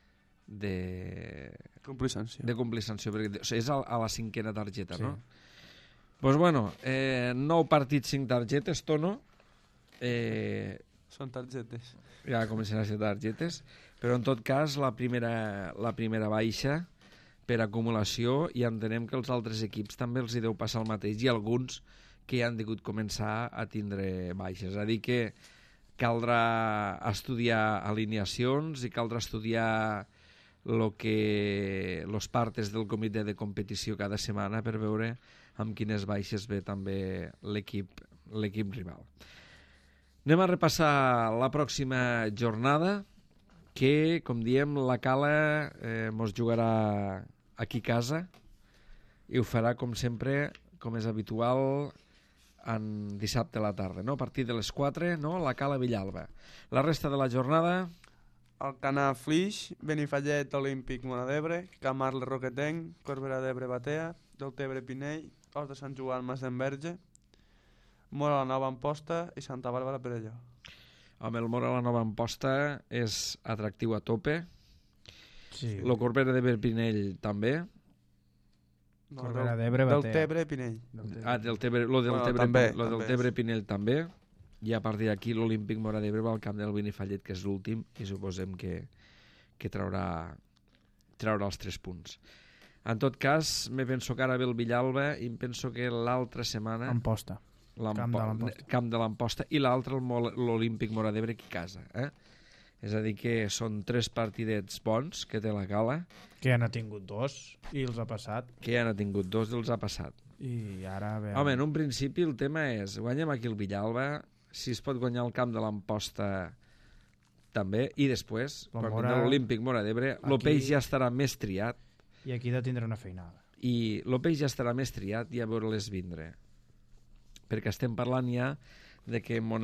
Speaker 3: complir sanció.
Speaker 1: De complir sanció, perquè és a la 5a targeta, sí, no? Pues bueno, 9 partits, 5 targetes, Tono.
Speaker 3: Són targetes.
Speaker 1: Ja comencen a ser targetes, però en tot cas la primera baixa per acumulació i entenem que els altres equips també els hi deu passar el mateix i alguns que ja han degut començar a tindre baixes. És a dir que caldrà estudiar alineacions i caldrà estudiar los partes del comitè de competició cada setmana per veure amb quines baixes ve també l'equip rival. Anem a repassar la pròxima jornada que, com diem, la Cala mos jugarà aquí a casa i ho farà, com sempre, com és habitual, en dissabte a la tarda, no? A partir de les 4, no? La Cala Villalba. La resta de la jornada...
Speaker 3: Alcanar Flix, Benifallet Olímpic Móra d'Ebre, Can Marle Roquetenc, Corbera d'Ebre Batea, Deltebre Pinell, Os de Sant Joan Masdenverge, Móra la Nova Amposta i Santa Bàrbara Perelló.
Speaker 1: Home, el Móra la Nova Amposta és atractiu a tope.
Speaker 2: Sí.
Speaker 1: Lo Corbera d'Ebre Pinell també.
Speaker 2: Corbera d'Ebre Batea.
Speaker 3: Deltebre Pinell.
Speaker 1: Lo
Speaker 3: també.
Speaker 1: del Tebre Pinell també. I a partir d'aquí l'Olímpic Móra d'Ebre va al camp del Benifallet, que és l'últim, i suposem que traurà els 3 punts. En tot cas, me penso que ara ve el Villalba i em penso que l'altra setmana...
Speaker 2: Amposta. Camp
Speaker 1: de l'Amposta. I l'altre, l'Olímpic Móra d'Ebre, aquí a casa. És a dir que són 3 partidets bons que té la Cala.
Speaker 2: Que ja n'ha tingut 2 i els ha passat.
Speaker 1: Que ja n'ha tingut 2 i els ha passat.
Speaker 2: I ara...
Speaker 1: Home, en un principi el tema és, guanyem aquí el Villalba, si es pot guanyar el camp de l'Amposta també, i després, quan vindrà l'Olímpic Móra d'Ebre, el peix ja estarà més triat.
Speaker 2: I aquí ha de tindre una feinada.
Speaker 1: I el peix ja estarà més triat i a veure-les vindre. Perquè estem parlant ja de que a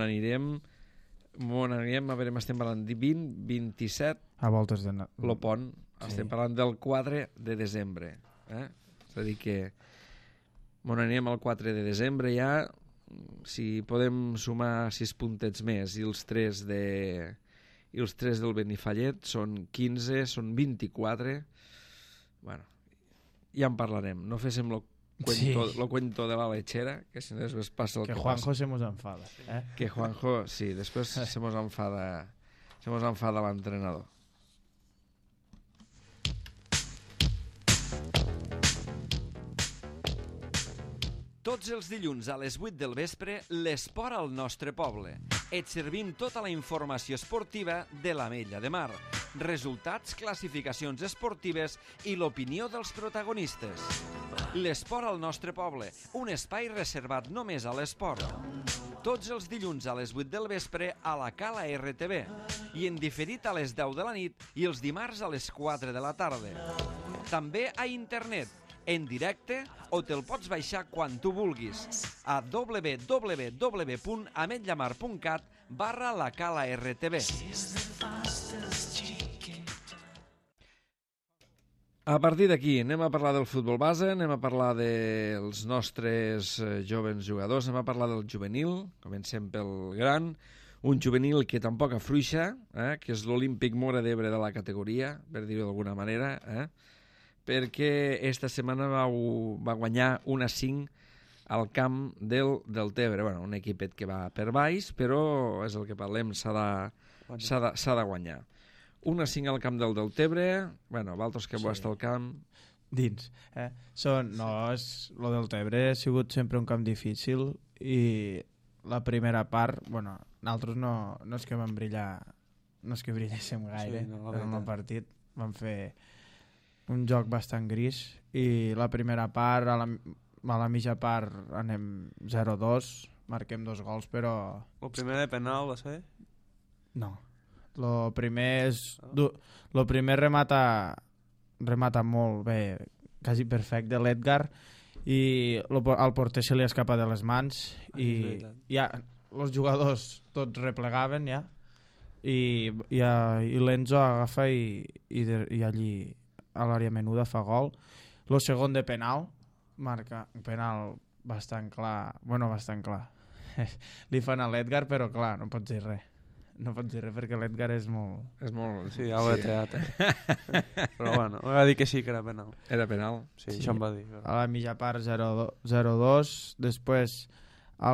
Speaker 1: veure, estem parlant de 20, 27...
Speaker 2: A voltes de...
Speaker 1: Lo pont, estem parlant del 4 de desembre. És a dir que anirem al 4 de desembre ja, si podem sumar 6 puntets més i els 3 del Benifallet són 15, són 24. Bueno, ja en parlarem. No féssim lo cuento de la lechera, que si no després passa el que
Speaker 2: Juanjo se mos enfada.
Speaker 1: Que Juanjo, sí, després se mos enfada l'entrenador. Tots els dilluns a les 8 del vespre, l'esport al nostre poble. Et servim tota la informació esportiva de l'Ametlla de Mar, resultats, classificacions esportives i l'opinió dels protagonistes. L'esport al nostre poble, un espai reservat només a l'esport. Tots els dilluns a les 8 del vespre a la Cala RTV i en diferit a les 10 de la nit i els dimarts a les 4 de la tarda. També a internet, en directe, o te'l pots baixar quan tu vulguis a www.ametllamar.cat/lacala-rtv. A partir d'aquí anem a parlar del futbol base, anem a parlar dels nostres jovens jugadors, anem a parlar del juvenil, comencem pel gran, un juvenil que tampoc afluixa, que és l'Olímpic Móra d'Ebre de la categoria, per dir-ho d'alguna manera, perquè esta setmana va guanyar 1-5 al camp del Tebre. Bueno, un equipet que va per baix, però és el que parlem, s'ha de guanyar. 1-5 al camp del Tebre, bueno, vosaltres que vau estar al camp...
Speaker 2: Dins. Lo del Tebre ha sigut sempre un camp difícil i la primera part, bueno, nosaltres no és que vam brillar, no és que brilléssim gaire en el partit, vam fer un joc bastant gris i la primera part, a la mitja part anem 0-2, marquem 2 gols, però...
Speaker 3: El primer de penal va ser?
Speaker 2: No. Lo primer remata molt bé, quasi perfecte l'Edgar, i al porter se li escapa de les mans i ja els jugadors tots replegaven ja i l'Enzo agafa i allí a l'àrea menuda fa gol. Lo segon de penal, marca un penal bastant clar, li fan a l'Edgar, però clar, no pots dir res perquè l'Edgar és molt...
Speaker 3: Sí, ja ho he teat. Però bueno, va dir que sí que era penal.
Speaker 1: Era penal?
Speaker 3: Sí, això em va dir.
Speaker 2: Però... A la mitja part 0-2, després a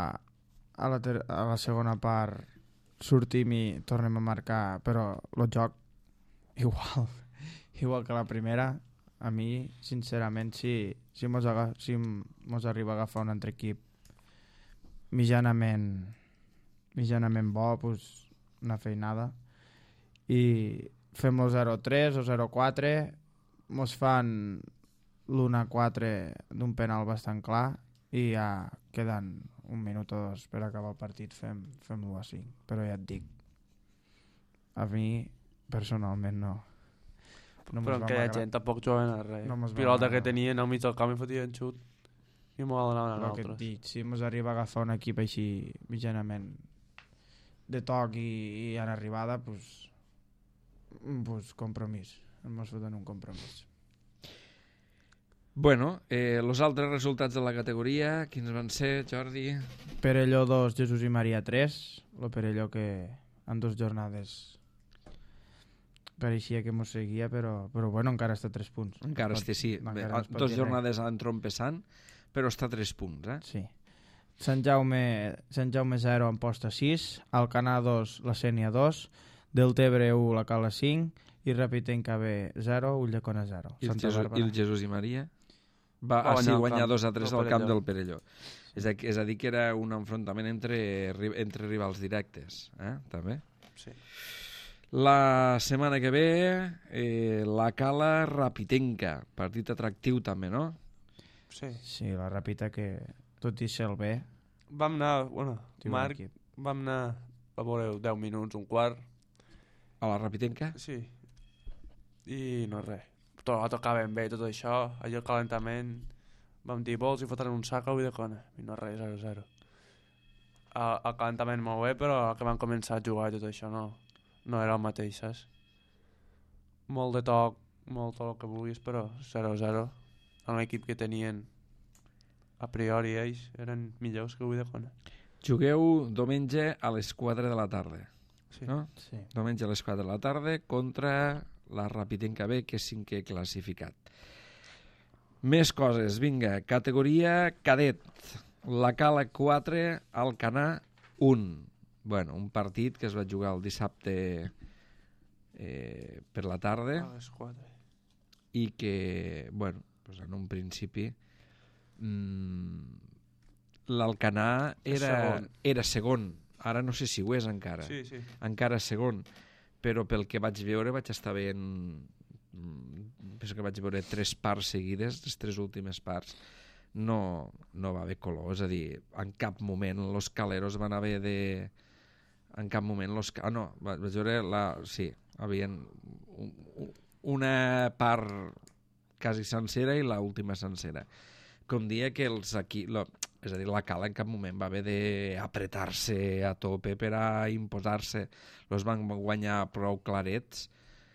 Speaker 2: la segona part sortim i tornem a marcar, però el joc igual que la primera, a mi, sincerament, si mos arriba a agafar un altre equip mitjanament bo, pues, una feinada, i fem el 0-3 o 0-4, mos fan l'1-4 d'un penal bastant clar i ja queden un minut o dos per acabar el partit, fem l'1-5, però ja et dic, a mi personalment no
Speaker 3: però en aquella gent tampoc juguen a res. Pilota que tenien al mig del camp i fotien xut i m'ho anaven a nosaltres.
Speaker 2: Dic, si mos arriba a agafar un equip així mitjanament de toc i en arribada, pues compromís, ens foten un compromís.
Speaker 1: Bueno, els altres resultats de la categoria, quins van ser, Jordi?
Speaker 2: Perelló 2, Jesús i Maria 3, el Perelló que en 2 jornades pareixia que mos seguia, però bueno, encara està a 3 punts.
Speaker 1: Encara està, sí. Bé, 2 jornades han trompessant, però està a 3 punts, eh?
Speaker 2: Sí. Sant Jaume 0, Amposta 6, Alcanar 2, la Sènia 2, Deltebre 1, la Cala 5, i Rapitenca B 0, Ulldecona 0.
Speaker 1: I el Jesús i Maria? Va guanyar 2-3 al camp del Perelló. És a dir, que era un enfrontament entre rivals directes, també?
Speaker 3: Sí.
Speaker 1: La setmana que ve, la Cala Rapitenca, partit atractiu també, no?
Speaker 2: Sí, la Rapita que, tot i ser el B...
Speaker 3: Vam anar, Marc, vam anar a veure 10 minuts, un quart.
Speaker 1: A la Rapitenca?
Speaker 3: Sí. I no res. Tocàvem bé tot això, allò el calentament, vam dir vols i fotran un sac a Ulldecona, i no res, 0-0. El calentament molt bé, però que van començar a jugar i tot això no era el mateix, saps? Molt de toc, molt tot el que vulguis, però 0-0. En l'equip que tenien a priori ells eren millors que Ulldecona.
Speaker 1: Jugueu diumenge a les 4 de la tarda,
Speaker 3: sí.
Speaker 1: No?
Speaker 2: Sí.
Speaker 1: Diumenge a les 4 de la tarda contra la Rapitenca B, que és 5è classificat. Més coses, vinga. Categoria cadet. La Cala 4, Alcanar 1. Bueno, un partit que es va jugar el dissabte per la tarda.
Speaker 3: A les 4.
Speaker 1: I que, bueno, pues en un principi l'Alcanar era segon. Ara no sé si ho és encara.
Speaker 3: Sí.
Speaker 1: Encara segon. Però pel que vaig veure vaig estar veient, penso que vaig veure 3 parts seguides, les 3 últimes parts, no va haver color, és a dir, en cap moment los caleros van haver de... En cap moment vaig veure havien una part quasi sencera i l'última sencera. Com dia que és a dir, la Cala en cap moment va haver d'apretar-se a tope per a imposar-se. Els van guanyar prou clarets,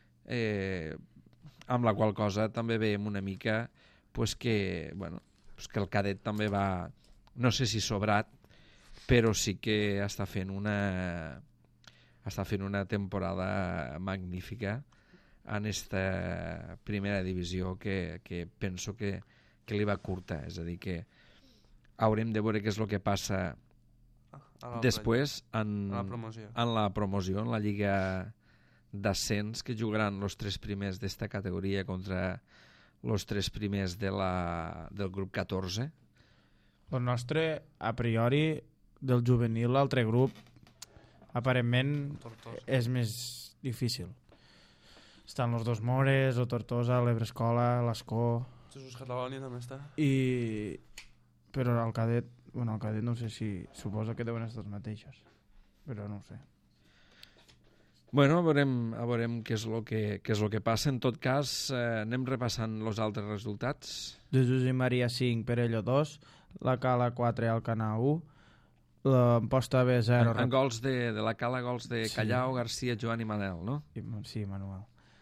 Speaker 1: amb la qual cosa també veiem una mica que el cadet també va, no sé si sobrat, però sí que està fent una temporada magnífica en esta primera divisió que penso que li va curta, és a dir que haurem de veure què és el que passa després en la promoció, en la Lliga d'Ascens, que jugaran els 3 primers d'esta categoria contra els 3 primers del grup 14.
Speaker 2: El nostre, a priori, del juvenil, l'altre grup, aparentment és més difícil. Estan els dos Mores, el Tortosa, l'Ebrescola, l'Escó...
Speaker 3: Jesús Catalònia també està.
Speaker 2: Però el cadet no sé si... Suposo que deuen estar els mateixos, però no ho sé.
Speaker 1: Bueno, veurem què és el que passa. En tot cas, anem repassant els altres resultats.
Speaker 2: Jesús i Maria 5, Perelló 2, la Cala 4, Alcanar 1, l'Amposta B 0...
Speaker 1: En gols de la Cala, gols de Callau, Garcia, Joan i Manel, no?
Speaker 2: Sí, Manuel.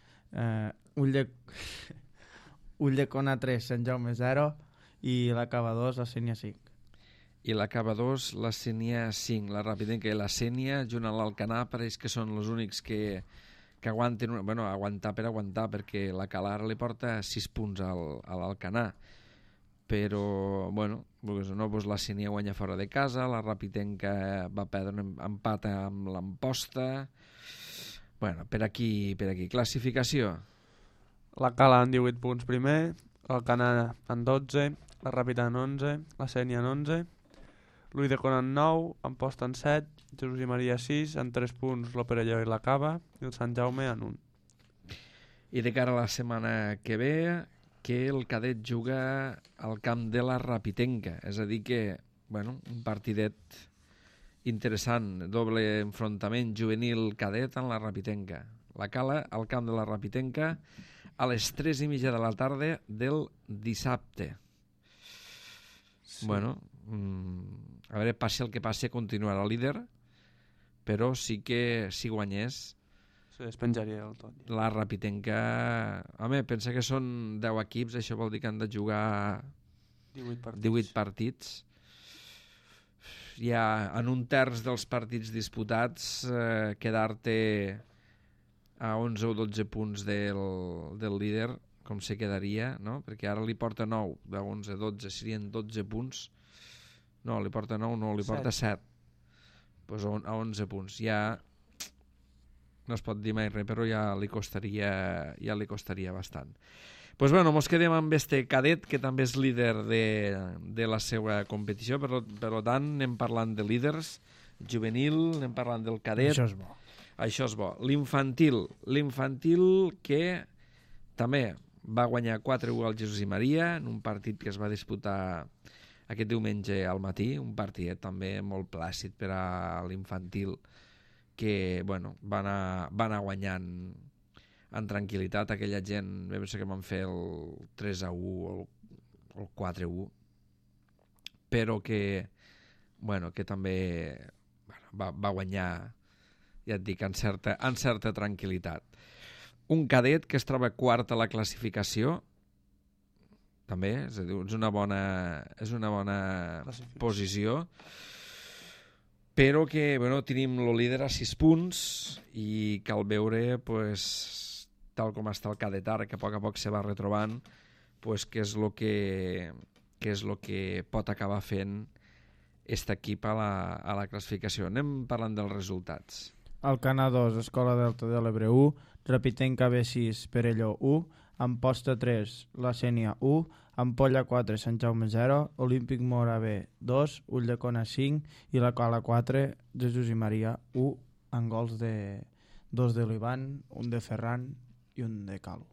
Speaker 2: Ulldecona 3, Sant Jaume 0 i la Cava 2, la Sènia 5.
Speaker 1: I la Cava 2, la Sènia 5. La Rapidenca i la Sènia, junt amb l'Alcanar, pareix que són els únics que aguanten... Bueno, aguantar per aguantar, perquè la Cala ara li porta 6 punts a l'Alcanar. Però, bueno, la Sènia guanya fora de casa, la Rapidenca va perdre un empat amb l'Amposta... Bueno, per aquí. Classificació?
Speaker 3: la Cala en 18 punts primer, el Canà en 12, la Ràpita en 11, la Sénia en 11, l'Uidecona en 9, Amposta en 7, Jesús i Maria 6, en 3 punts l'Operelló i la Cava, i el Sant Jaume en 1.
Speaker 1: I de cara a la setmana que ve, que el cadet juga al camp de la Rapitenca. És a dir que, bueno, un partidet interessant, doble enfrontament juvenil-cadet en la Rapitenca. La Cala al camp de la Rapitenca a les 3:30 de la tarda del dissabte.
Speaker 3: Sí.
Speaker 1: Bueno, a veure, passi el que passi, continuarà líder, però sí que si guanyés
Speaker 3: Se despenjaria el tot.
Speaker 1: la Rapitenca... Home, pensa que són 10 equips, això vol dir que han de jugar 18 partits. Ja en un terç dels partits disputats quedar-te a 11 o 12 punts del líder, com se quedaria, no? Perquè ara li porta 9, de 11 a 12 serien 12 punts. No, li porta 9, no, li porta 7. Pues a 11 punts. Ja no es pot dir mai res, però ja li costaria bastant. Pues bueno, mos quedem amb este cadet, que també és líder de la seva competició, per tant anem parlant de líders, juvenil, anem parlant del cadet.
Speaker 2: Això és bo.
Speaker 1: Això és bo. L'infantil que també va guanyar 4-1 al Jesús i Maria en un partit que es va disputar aquest diumenge al matí, un partidet també molt plàcid per a l'infantil, que bueno, va anar guanyant en tranquil·litat. Aquella gent, jo penso que van fer el 3-1 o el 4-1, però que bueno, que també va guanyar, ja et dic, en certa tranquil·litat. Un cadet que es troba quart a la classificació, també, és a dir, és una bona posició, però que bueno, tenim el líder a 6 punts i cal veure, pues, tal com està el cadet ara, que a poc se va retrobant, pues, què és el que pot acabar fent aquest equip a la classificació. Anem parlant dels resultats.
Speaker 2: Alcanar 2, Escola Delta de l'Ebre 1, Rapitenca B6, Perelló 1, Amposta 3, La Sénia 1, Ampolla 4, Sant Jaume 0, Olímpic Mora B 2, Ulldecona 5 i la Cala 4, Jesús i Maria 1, amb gols de 2 de l'Ivan, un de Ferran i un de Calo.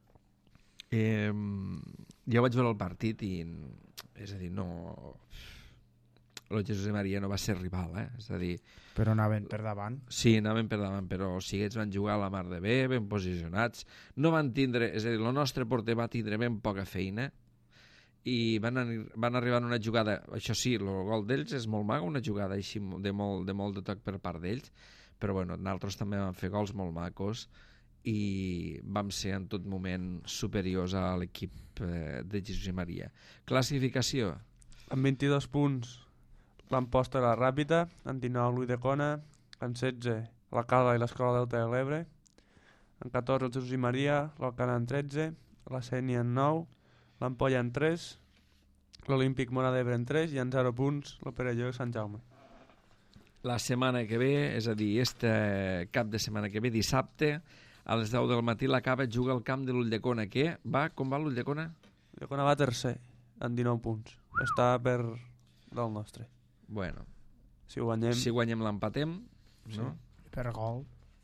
Speaker 1: Jo vaig veure el partit i, és a dir, no... El Jesús i Maria no va ser rival, és a dir...
Speaker 2: Però anaven per davant.
Speaker 1: Sí, anaven per davant, però o sigui, ells van jugar a la mar de bé, ben posicionats, no van tindre... És a dir, el nostre porter va tindre ben poca feina i van arribar en una jugada... Això sí, el gol d'ells és molt maco, una jugada així de molt de toc per part d'ells, però bueno, nosaltres també vam fer gols molt macos i vam ser en tot moment superiors a l'equip de Jesús i Maria. Classificació?
Speaker 3: Amb 22 punts l'Amposta i la Ràpita, en 19 l'Uidecona, en 16 la Cala i l'Escola Delta de l'Ebre, en 14 el Jesús i Maria, l'Alcanar en 13, la Sénia en 9, l'Ampolla en 3, l'Olímpic Mora d'Ebre en 3 i en 0 punts l'Operelló i Sant Jaume.
Speaker 1: La setmana que ve, és a dir, este cap de setmana que ve, dissabte, a les 10 del matí, la Cava juga al camp de l'Ulldecona. Com va l'Ulldecona?
Speaker 3: L'Ulldecona va tercer, en 19 punts. Està per del nostre.
Speaker 1: Bueno,
Speaker 3: si
Speaker 1: guanyem l'empatem, no?
Speaker 2: Per gol.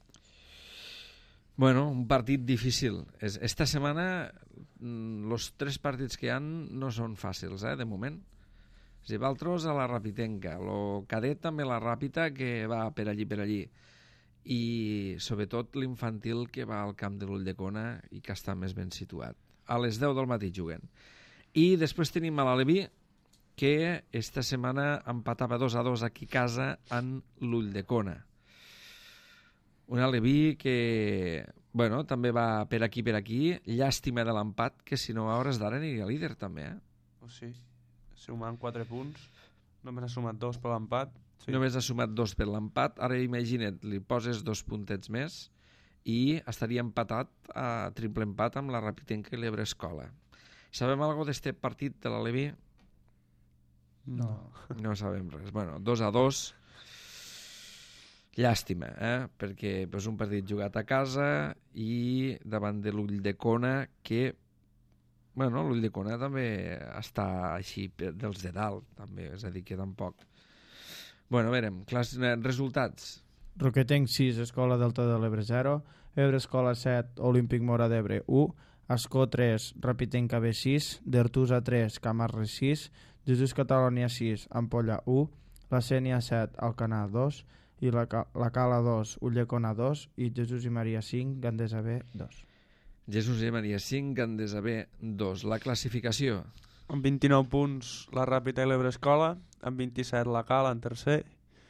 Speaker 1: Bueno, un partit difícil. Esta setmana els 3 partits que hi ha no són fàcils, de moment. Si Valtros a la Rapitenca, el cadet també a la Ràpita, que va per allí, i sobretot l'infantil, que va al camp de l'Ulldecona i que està més ben situat. A les 10 del matí juguen. I després tenim a l'Aleví, que esta setmana empatava 2-2 aquí a casa en l'Ulldecona. Un Aleví que, bueno, també va per aquí, llàstima de l'empat, que si no a hores d'ara aniria líder també,
Speaker 3: Oh, sí, sumant 4 punts, només ha sumat 2 per l'empat. Sí.
Speaker 1: Només ha sumat 2 per l'empat, ara imagina't, li poses 2 puntets més i estaria empatat a triple empat amb la Rapitenca i l'Ebre Escola. Sabem alguna cosa d'este partit de l'Aleví?
Speaker 2: No.
Speaker 1: No sabem res. Bueno, 2-2. Llàstima, perquè és un partit jugat a casa i davant de l'Ulldecona, que bueno, l'Ulldecona també està així dels de dalt, també, és a dir, que tampoc. Bueno, a veure, resultats.
Speaker 2: Roquetenc 6, Escola Delta de l'Ebre 0, Ebre Escola 7, Olímpic Mora d'Ebre 1, Ascó 3, Rapitenc AB 6, Dertusa 3, Camarles 6, Jesús Catalònia 6, Ampolla 1, la Sénia 7, Alcanar 2, i la Cala 2, Ulldecona 2, i Jesús i Maria 5, Gandesa B 2.
Speaker 1: Jesús i Maria 5, Gandesa B 2. La classificació.
Speaker 3: Amb 29 punts la Ràpita i l'Ebre Escola, amb 27 la Cala en tercer,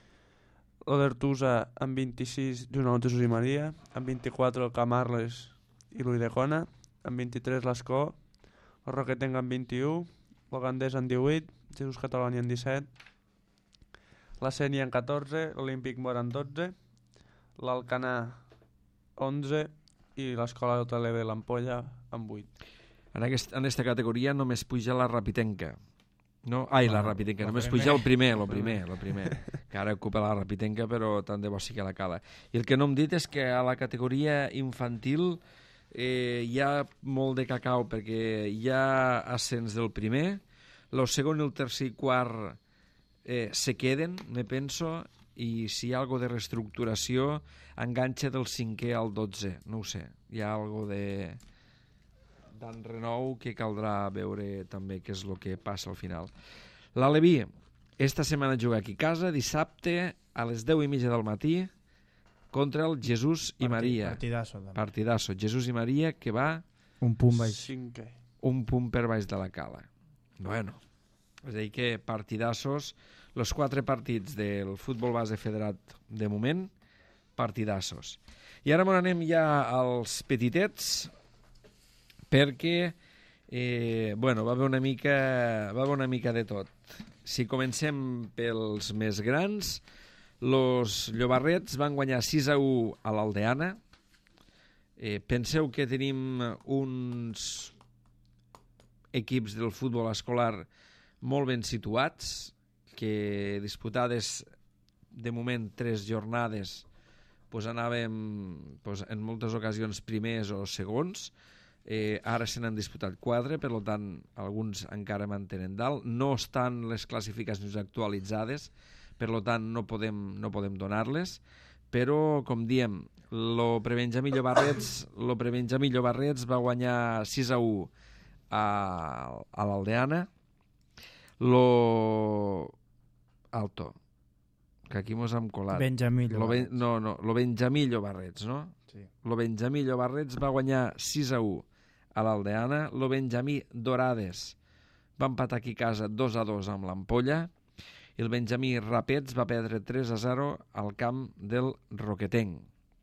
Speaker 3: l'Odertusa amb 26 junt amb Jesús i Maria, amb 24 el Camarles i l'Ulldecona, amb 23 l'Escó, el Roquetenc amb 21, el Gandés amb 18, Jesús Catalònia amb 17, la Sénia amb 14, l'Olímpic Mora amb 12, l'Alcanar 11 i l'Escola de l'Ebre i l'Ampolla amb 8.
Speaker 1: En aquesta categoria només puja la Rapitenca. No? La Rapitenca, només puja el primer, que ara ocupa la Rapitenca, però tant de bo sí que la Cala. I el que no hem dit és que a la categoria infantil hi ha molt de cacau, perquè hi ha ascens del primer, el segon, el tercer i quart se queden, me penso, i si hi ha alguna de reestructuració, enganxa del 5è al 12è, no ho sé, hi ha alguna d'en renou que caldrà veure també què és el que passa al final. L'Aleví, esta setmana juga aquí a casa, dissabte a les 10:30 del matí contra el Jesús i Maria. Partidasso. Jesús i Maria, que va
Speaker 2: un punt baix.
Speaker 1: Un punt per baix de la Cala. Bueno, és a dir que partidassos, els 4 partits del futbol base federat de moment, partidassos. I ara anem ja als petitets, perquè va haver una mica de tot. Si comencem pels més grans, els Llobarrets van guanyar 6-1 a l'Aldeana. Penseu que tenim uns equips del futbol escolar molt ben situats, que disputades de moment 3 jornades anàvem en moltes ocasions primers o segons. Ara se n'han disputat 4, per tant alguns encara mantenen dalt, no estan les classificacions actualitzades, per tant no podem donar-les, però com diem, el Prebenjamí Llobarrets va guanyar 6-1 a l'Aldeana. Que aquí mos hem colat.
Speaker 2: Benjamí Llobarrets.
Speaker 1: Lo Benjamí Llobarrets, no?
Speaker 2: Sí.
Speaker 1: Lo Benjamí Llobarrets va guanyar 6-1 a l'Aldeana. Lo Benjamí Dorades va empatar aquí a casa 2-2 amb l'Ampolla. I el Benjamí Rapets va perdre 3-0 al camp del Roquetenc.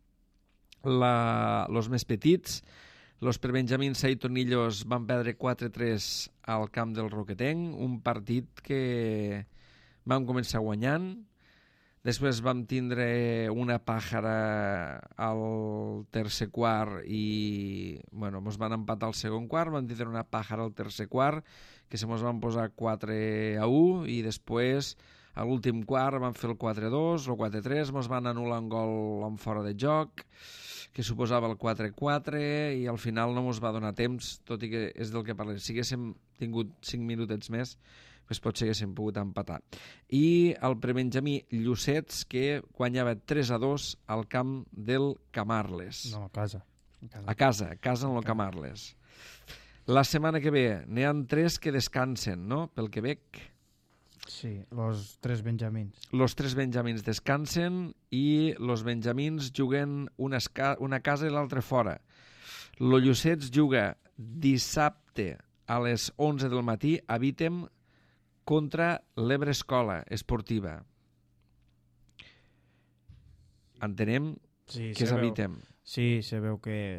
Speaker 1: Los més petits, los Prebenjamins Saitonillos van perdre 4-3 al camp del Roquetenc, un partit que vam començar guanyant. Després vam tindre una pàjara al tercer quart i mos van empatar al segon quart, vam tindre una pàjara al tercer quart que se mos van posar 4-1 i després a l'últim quart van fer el 4-2, el 4-3, mos van anul·lar un gol en fora de joc que suposava el 4-4 i al final no mos va donar temps, tot i que és del que parlem. Si haguéssim tingut 5 minutets més, potser haguéssim pogut empatar. I el Prebenjamí Llucets, que guanyava 3-2 al camp del Camarles.
Speaker 2: No, a casa.
Speaker 1: A casa en el Camarles. La setmana que ve n'hi ha 3 que descansen, no?, pel Quebec.
Speaker 2: Sí, los 3 benjamins.
Speaker 1: Los 3 benjamins descansen i los benjamins juguen una a casa i l'altra fora. Lo Llucets juga dissabte a les 11 del matí a Vítem contra l'Ebre Escola Esportiva. Entenem que és a Vítem.
Speaker 2: Sí, se veu que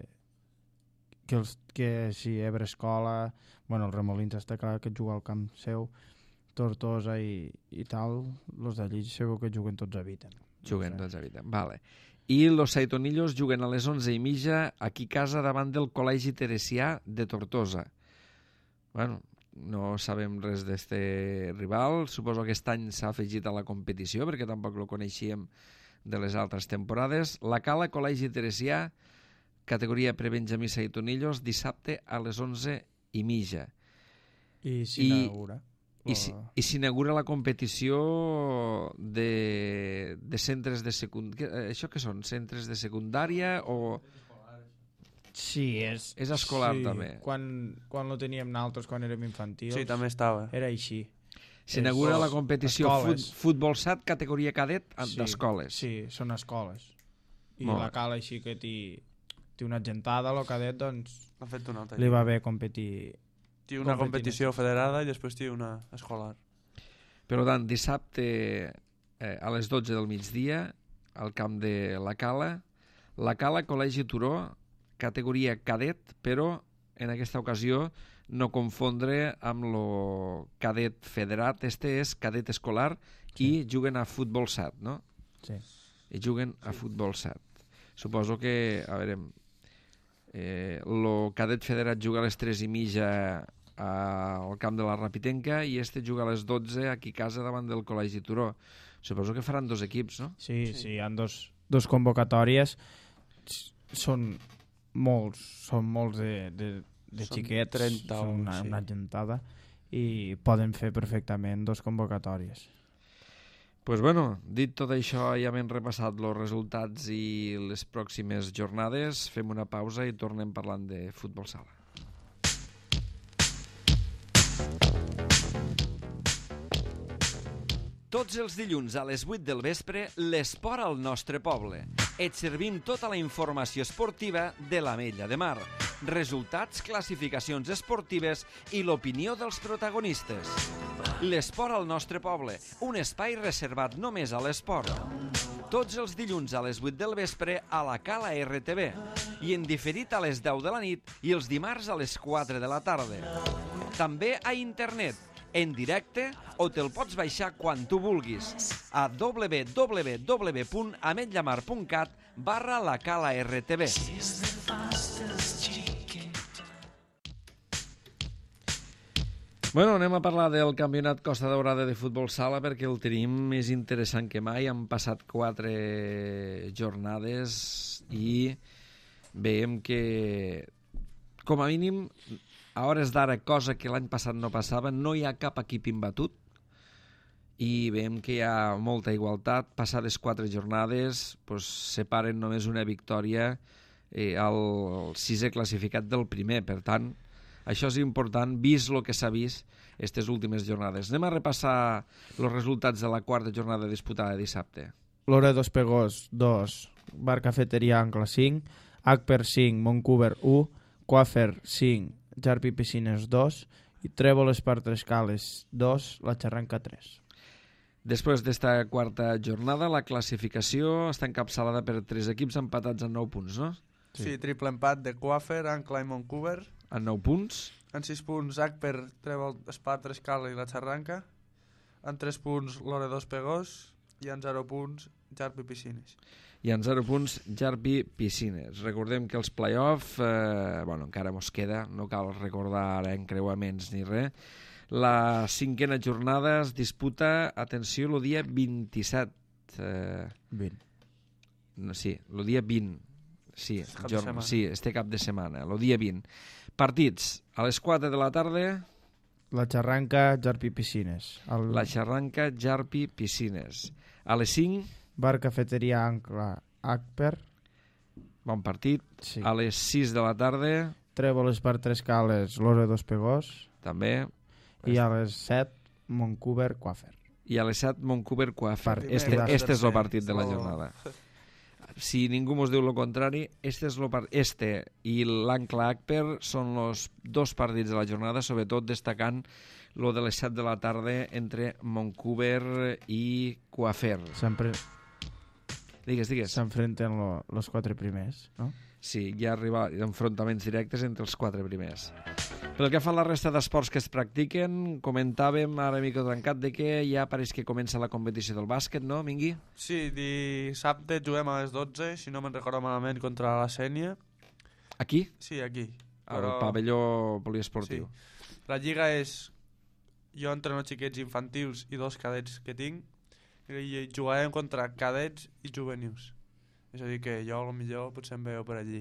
Speaker 2: si Ebre Escola, el Remolins està clar que juga al camp seu, Tortosa i tal, els d'allí se veu que juguen tots a Vítem.
Speaker 1: Juguen tots a Vítem, vale. I los Saitonillos juguen a les 11:30 aquí a casa davant del Col·legi Teresià de Tortosa. Bueno, no sabem res d'este rival, suposo que aquest any s'ha afegit a la competició perquè tampoc lo coneixíem de les altres temporades. La Cala, Col·legi Teresià, categoria prebenjamí Saitonillos, dissabte a les 11:30.
Speaker 2: I s'inaugura.
Speaker 1: I s'inaugura la competició de centres de secundària. Això què són? Centres de secundària o...
Speaker 2: Sí, és
Speaker 1: escolar, també.
Speaker 2: Quan lo teníem nosaltres, quan érem infantils,
Speaker 3: Sí, també estava.
Speaker 2: era així.
Speaker 1: S'inaugura la competició futbol sat, categoria cadet d'escoles.
Speaker 2: Sí, són escoles. I
Speaker 1: Molt
Speaker 2: la Cala, així que té una gentada, el cadet, doncs
Speaker 3: Ha fet una altra.
Speaker 2: li va bé competir.
Speaker 3: Té una competició federada i després té una escolar.
Speaker 1: Per tant, dissabte a les 12 del migdia, al camp de la Cala, Col·legi Turó, categoria cadet, però en aquesta ocasió no confondre amb el cadet federat. Este és cadet escolar i juguen a futbol sat, no?
Speaker 2: Sí.
Speaker 1: I juguen a futbol sat. Suposo que, a veure, el cadet federat juga a les 3:30 al camp de la Rapitenca i este juga a les 12 aquí a casa davant del Col·legi Turó. Suposo que faran dos equips, no?
Speaker 2: Sí, hi ha dos convocatòries. Són molts de
Speaker 3: Són
Speaker 2: xiquets,
Speaker 3: 30
Speaker 2: són una gentada, i poden fer perfectament dos convocatòries.
Speaker 1: Pues bueno, dit tot això, ja hem repassat els resultats i les pròximes jornades. Fem una pausa i tornem parlant de futbol sala. Tots els dilluns a les 8 del vespre, l'esport al nostre poble. Et servim tota la informació esportiva de l'Ametlla de Mar. Resultats, classificacions esportives i l'opinió dels protagonistes. L'esport al nostre poble, un espai reservat només a l'esport. Tots els dilluns a les 8 del vespre a la Cala RTV i en diferit a les 10 de la nit i els dimarts a les 4 de la tarda. També a internet, en directe o te'l pots baixar quan tu vulguis a www.ametllamar.cat/la Cala RTV. Bueno, anem a parlar del campionat Costa Daurada de futbol sala perquè el tenim més interessant que mai. Han passat 4 jornades i veiem que, com a mínim, a hores d'ara, cosa que l'any passat no passava, no hi ha cap equip imbatut i veiem que hi ha molta igualtat. Passades 4 jornades, separen només una victòria al 6è classificat del primer. Per tant, això és important, vist el que s'ha vist aquestes últimes jornades. Anem a repassar els resultats de la 4ª jornada disputada dissabte.
Speaker 2: Loredo Espegós 2, Bar Cafeteria Ancla 5, Agper 5, Montcuber 1, Coafer 5, Jarpi Piscines 2 i Trèvoles per Trescales 2, La Xarranca 3.
Speaker 1: Després d'esta 4ª jornada, la classificació està encapçalada per 3 equips empatats en 9 punts, no?
Speaker 3: Sí, triple empat de Coafer, Ancla i Montcuber.
Speaker 1: En 9 punts.
Speaker 3: En 6 punts, Agper, Trèvol, Espar, Trescala i La Xarranca. En 3 punts, Loredo Espegós. I en 0 punts, Jarpi Piscines.
Speaker 1: I en 0 punts, Jarpi Piscines. Recordem que els play-off, encara mos queda, no cal recordar ara encreuaments ni res. La 5ª jornada es disputa, atenció, el dia 27.
Speaker 2: 20.
Speaker 1: Sí, el dia 20. Sí, este cap de setmana, el dia 20. Partits, a les 4 de la tarda...
Speaker 2: La Xarranca, Jarpi Piscines.
Speaker 1: La Xarranca, Jarpi Piscines. A les 5...
Speaker 2: Bar Cafeteria Ancla, Agper.
Speaker 1: Bon partit.
Speaker 2: Sí.
Speaker 1: A les 6 de la tarda...
Speaker 2: Trèvoles per Trescales, Loredo Espegós.
Speaker 1: També.
Speaker 2: I a les 7, Montcuber, Coafer.
Speaker 1: I a les 7, Montcuber, Coafer. Este és el partit de la jornada. Si ningú mos diu el contrari, este i l'Ancla Agper són els 2 partits de la jornada, sobretot destacant lo de les 7 de la tarda entre Montcuber i Coafer. Digues.
Speaker 2: S'enfrenten los 4 primers, no?
Speaker 1: Sí, hi ha enfrontaments directes entre els 4 primers. Pel que fa a la resta d'esports que es practiquen, comentàvem ara mica trencat de que ja pareix que comença la competició del bàsquet, no, Mingui?
Speaker 3: Sí, dissabte juguem a les 12, si no me'n recordo malament, contra la Sènia.
Speaker 1: Aquí?
Speaker 3: Sí, aquí.
Speaker 1: Al pavelló poliesportiu.
Speaker 3: Sí. La lliga és... Jo entreno xiquets infantils i 2 cadets que tinc I jugarem contra cadets i juvenils. És a dir que jo potser potser em veu per allí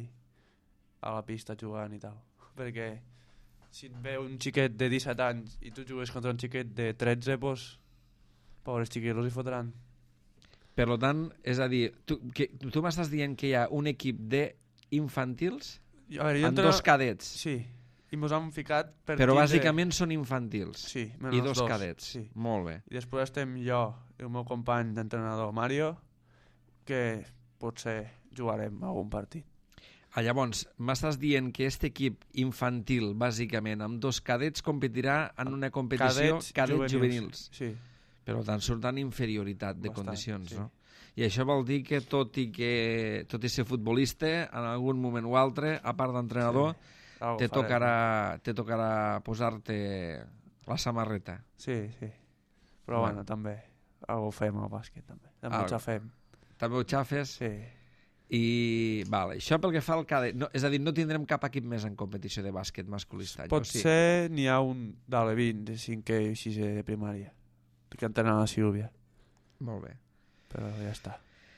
Speaker 3: a la pista jugant i tal, perquè si et ve un xiquet de 17 anys i tu jugues contra un xiquet de 13, doncs pobres xiquillos hi fotran.
Speaker 1: Per tant, és a dir, tu m'estàs dient que hi ha un equip d'infantils amb dos cadets.
Speaker 3: Sí, i mos han ficat per
Speaker 1: però bàsicament són infantils.
Speaker 3: Sí,
Speaker 1: i dos cadets.
Speaker 3: Sí.
Speaker 1: Molt bé.
Speaker 3: I després estem jo i el meu company d'entrenador Mario, que potser jugarem algun partit.
Speaker 1: Llavors, m'estàs dient que aquest equip infantil, bàsicament, amb dos cadets, competirà en una competició cadets juvenils.
Speaker 3: Sí.
Speaker 1: Per tant, surten inferioritat de condicions,
Speaker 3: sí.
Speaker 1: no? I això vol dir que tot i ser futbolista, en algun moment o altre, a part d'entrenador, te tocarà posar-te la samarreta.
Speaker 3: Sí. Però bueno, també ho fem al bàsquet, també. També ho xafem.
Speaker 1: També ho xafes?
Speaker 3: Sí.
Speaker 1: I vale, això pel que fa al cadet, no, és a dir, no tindrem cap equip més en competició de bàsquet masculista.
Speaker 3: Potser n'hi ha un d'Alevín, de 5è i 6è de primària, que entrena a la Sílvia.
Speaker 1: Molt bé.
Speaker 3: Però ja està.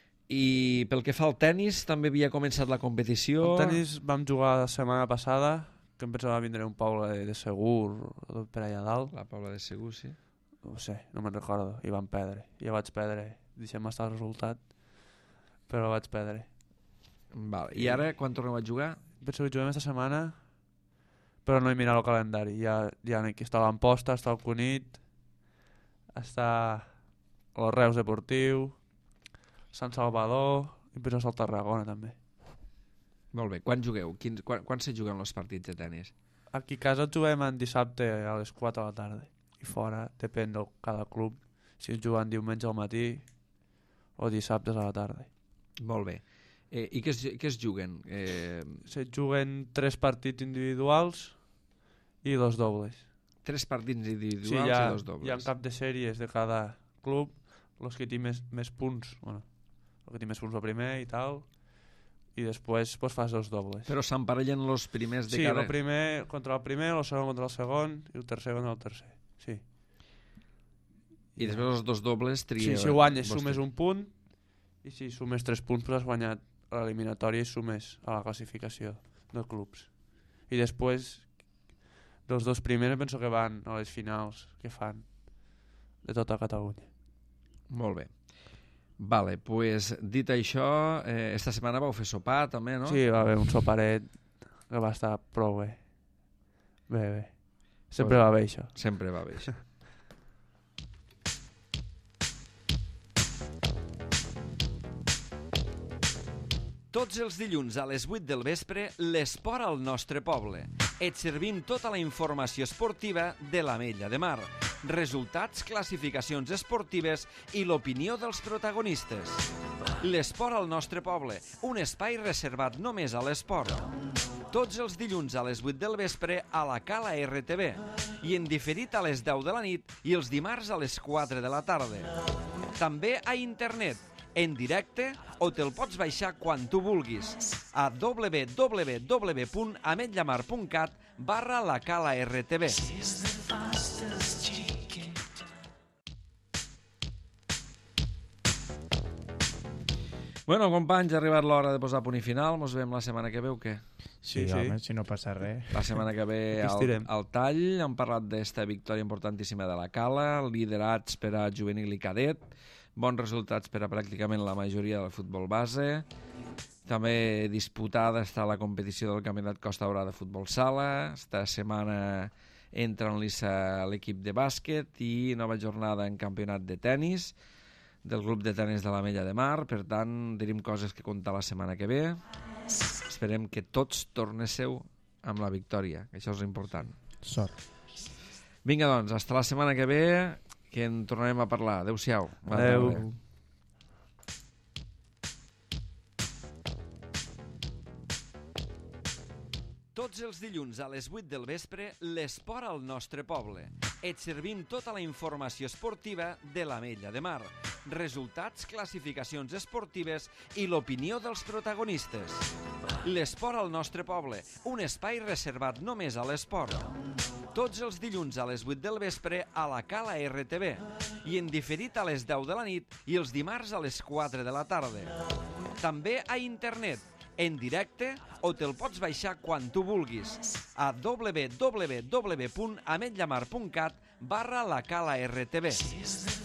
Speaker 1: I pel que fa al tennis, també havia començat la competició.
Speaker 3: El tennis vam jugar la setmana passada, que em pensava vindre un Paula de Segur per allà dalt.
Speaker 1: La Paula de Segur, sí.
Speaker 3: No sé, no me'n recordo, i vam perdre. Jo vaig perdre, deixem estar el resultat, però vaig perdre.
Speaker 1: Vale. I ara, quan torneu a jugar?
Speaker 3: Penso que juguem esta setmana, però no he mirat el calendari. Ja aquí està l'Amposta, està el Cunit, està el Reus Deportiu, Sant Salvador, i penso que el Tarragona també.
Speaker 1: Molt bé. Quan jugueu? Quan se juguen els partits de tennis?
Speaker 3: Aquí a casa juguem en dissabte a les 4 de la tarda. I fora, depèn de cada club, si es juguen diumenge al matí o dissabtes a la tarda.
Speaker 1: Molt bé. I què es juguen?
Speaker 3: Se juguen 3 partits individuals i 2 dobles.
Speaker 1: 3 partits individuals
Speaker 3: i
Speaker 1: 2 dobles.
Speaker 3: Hi ha cap de sèries de cada club, els que té més punts, bueno, el que té més punts el primer i tal, i després pues, fas 2 dobles.
Speaker 1: Però s'emparellen els primers de cada...
Speaker 3: Sí, el primer contra el primer, el segon contra el segon i el tercer contra el tercer, sí.
Speaker 1: I després els 2 dobles tria...
Speaker 3: Sí, si guanyes sumes un punt i si sumes 3 punts però has guanyat a l'eliminatòria i sumes a la classificació dels clubs. I després dels 2 primers penso que van a les finals que fan de tota Catalunya.
Speaker 1: Molt bé. Vale, pues dit això, esta setmana vau fer sopar també, no?
Speaker 3: Sí, va haver un soparet que va estar prou bé. Bé. Sempre va bé això.
Speaker 1: Sempre va bé això. Tots els dilluns a les 8 del vespre, l'esport al nostre poble. Et servim tota la informació esportiva de l'Ametlla de Mar. Resultats, classificacions esportives i l'opinió dels protagonistes. L'esport al nostre poble, un espai reservat només a l'esport. Tots els dilluns a les 8 del vespre a la Cala RTV i en diferit a les 10 de la nit i els dimarts a les 4 de la tarda. També a internet, en directe o te'l pots baixar quan tu vulguis a www.ametllamar.cat/lacala-rtv. Bueno, companys, ha arribat l'hora de posar punt i final. Mos veiem la setmana que ve o què?
Speaker 2: Sí, home, si no passa res.
Speaker 1: La setmana que ve al tall hem parlat d'esta victòria importantíssima de la Cala, liderats per a juvenil i cadet, bons resultats per a pràcticament la majoria del futbol base. També disputada està la competició del Campionat Costa Daurada de Futbol Sala. Esta setmana entra en liça l'equip de bàsquet i nova jornada en campionat de tennis del grup de tennis de l'Ametlla de Mar. Per tant, tenim coses que contar la setmana que ve. Esperem que tots tornéssiu amb la victòria, que això és important.
Speaker 2: Sort.
Speaker 1: Vinga, doncs, hasta la setmana que ve, que en tornarem a parlar. Adéu-siau.
Speaker 3: Adéu.
Speaker 1: Tots els dilluns a les 8 del vespre, l'esport al nostre poble. Et servim tota la informació esportiva de l'Ametlla de Mar. resultats, classificacions esportives i l'opinió dels protagonistes. L'esport al nostre poble, un espai reservat només a l'esport. Tots els dilluns a les 8 del vespre a la Cala RTV i en diferit a les 10 de la nit i els dimarts a les 4 de la tarda. També a internet, en directe o te'l pots baixar quan tu vulguis a www.ametlllamar.cat/la Cala RTV.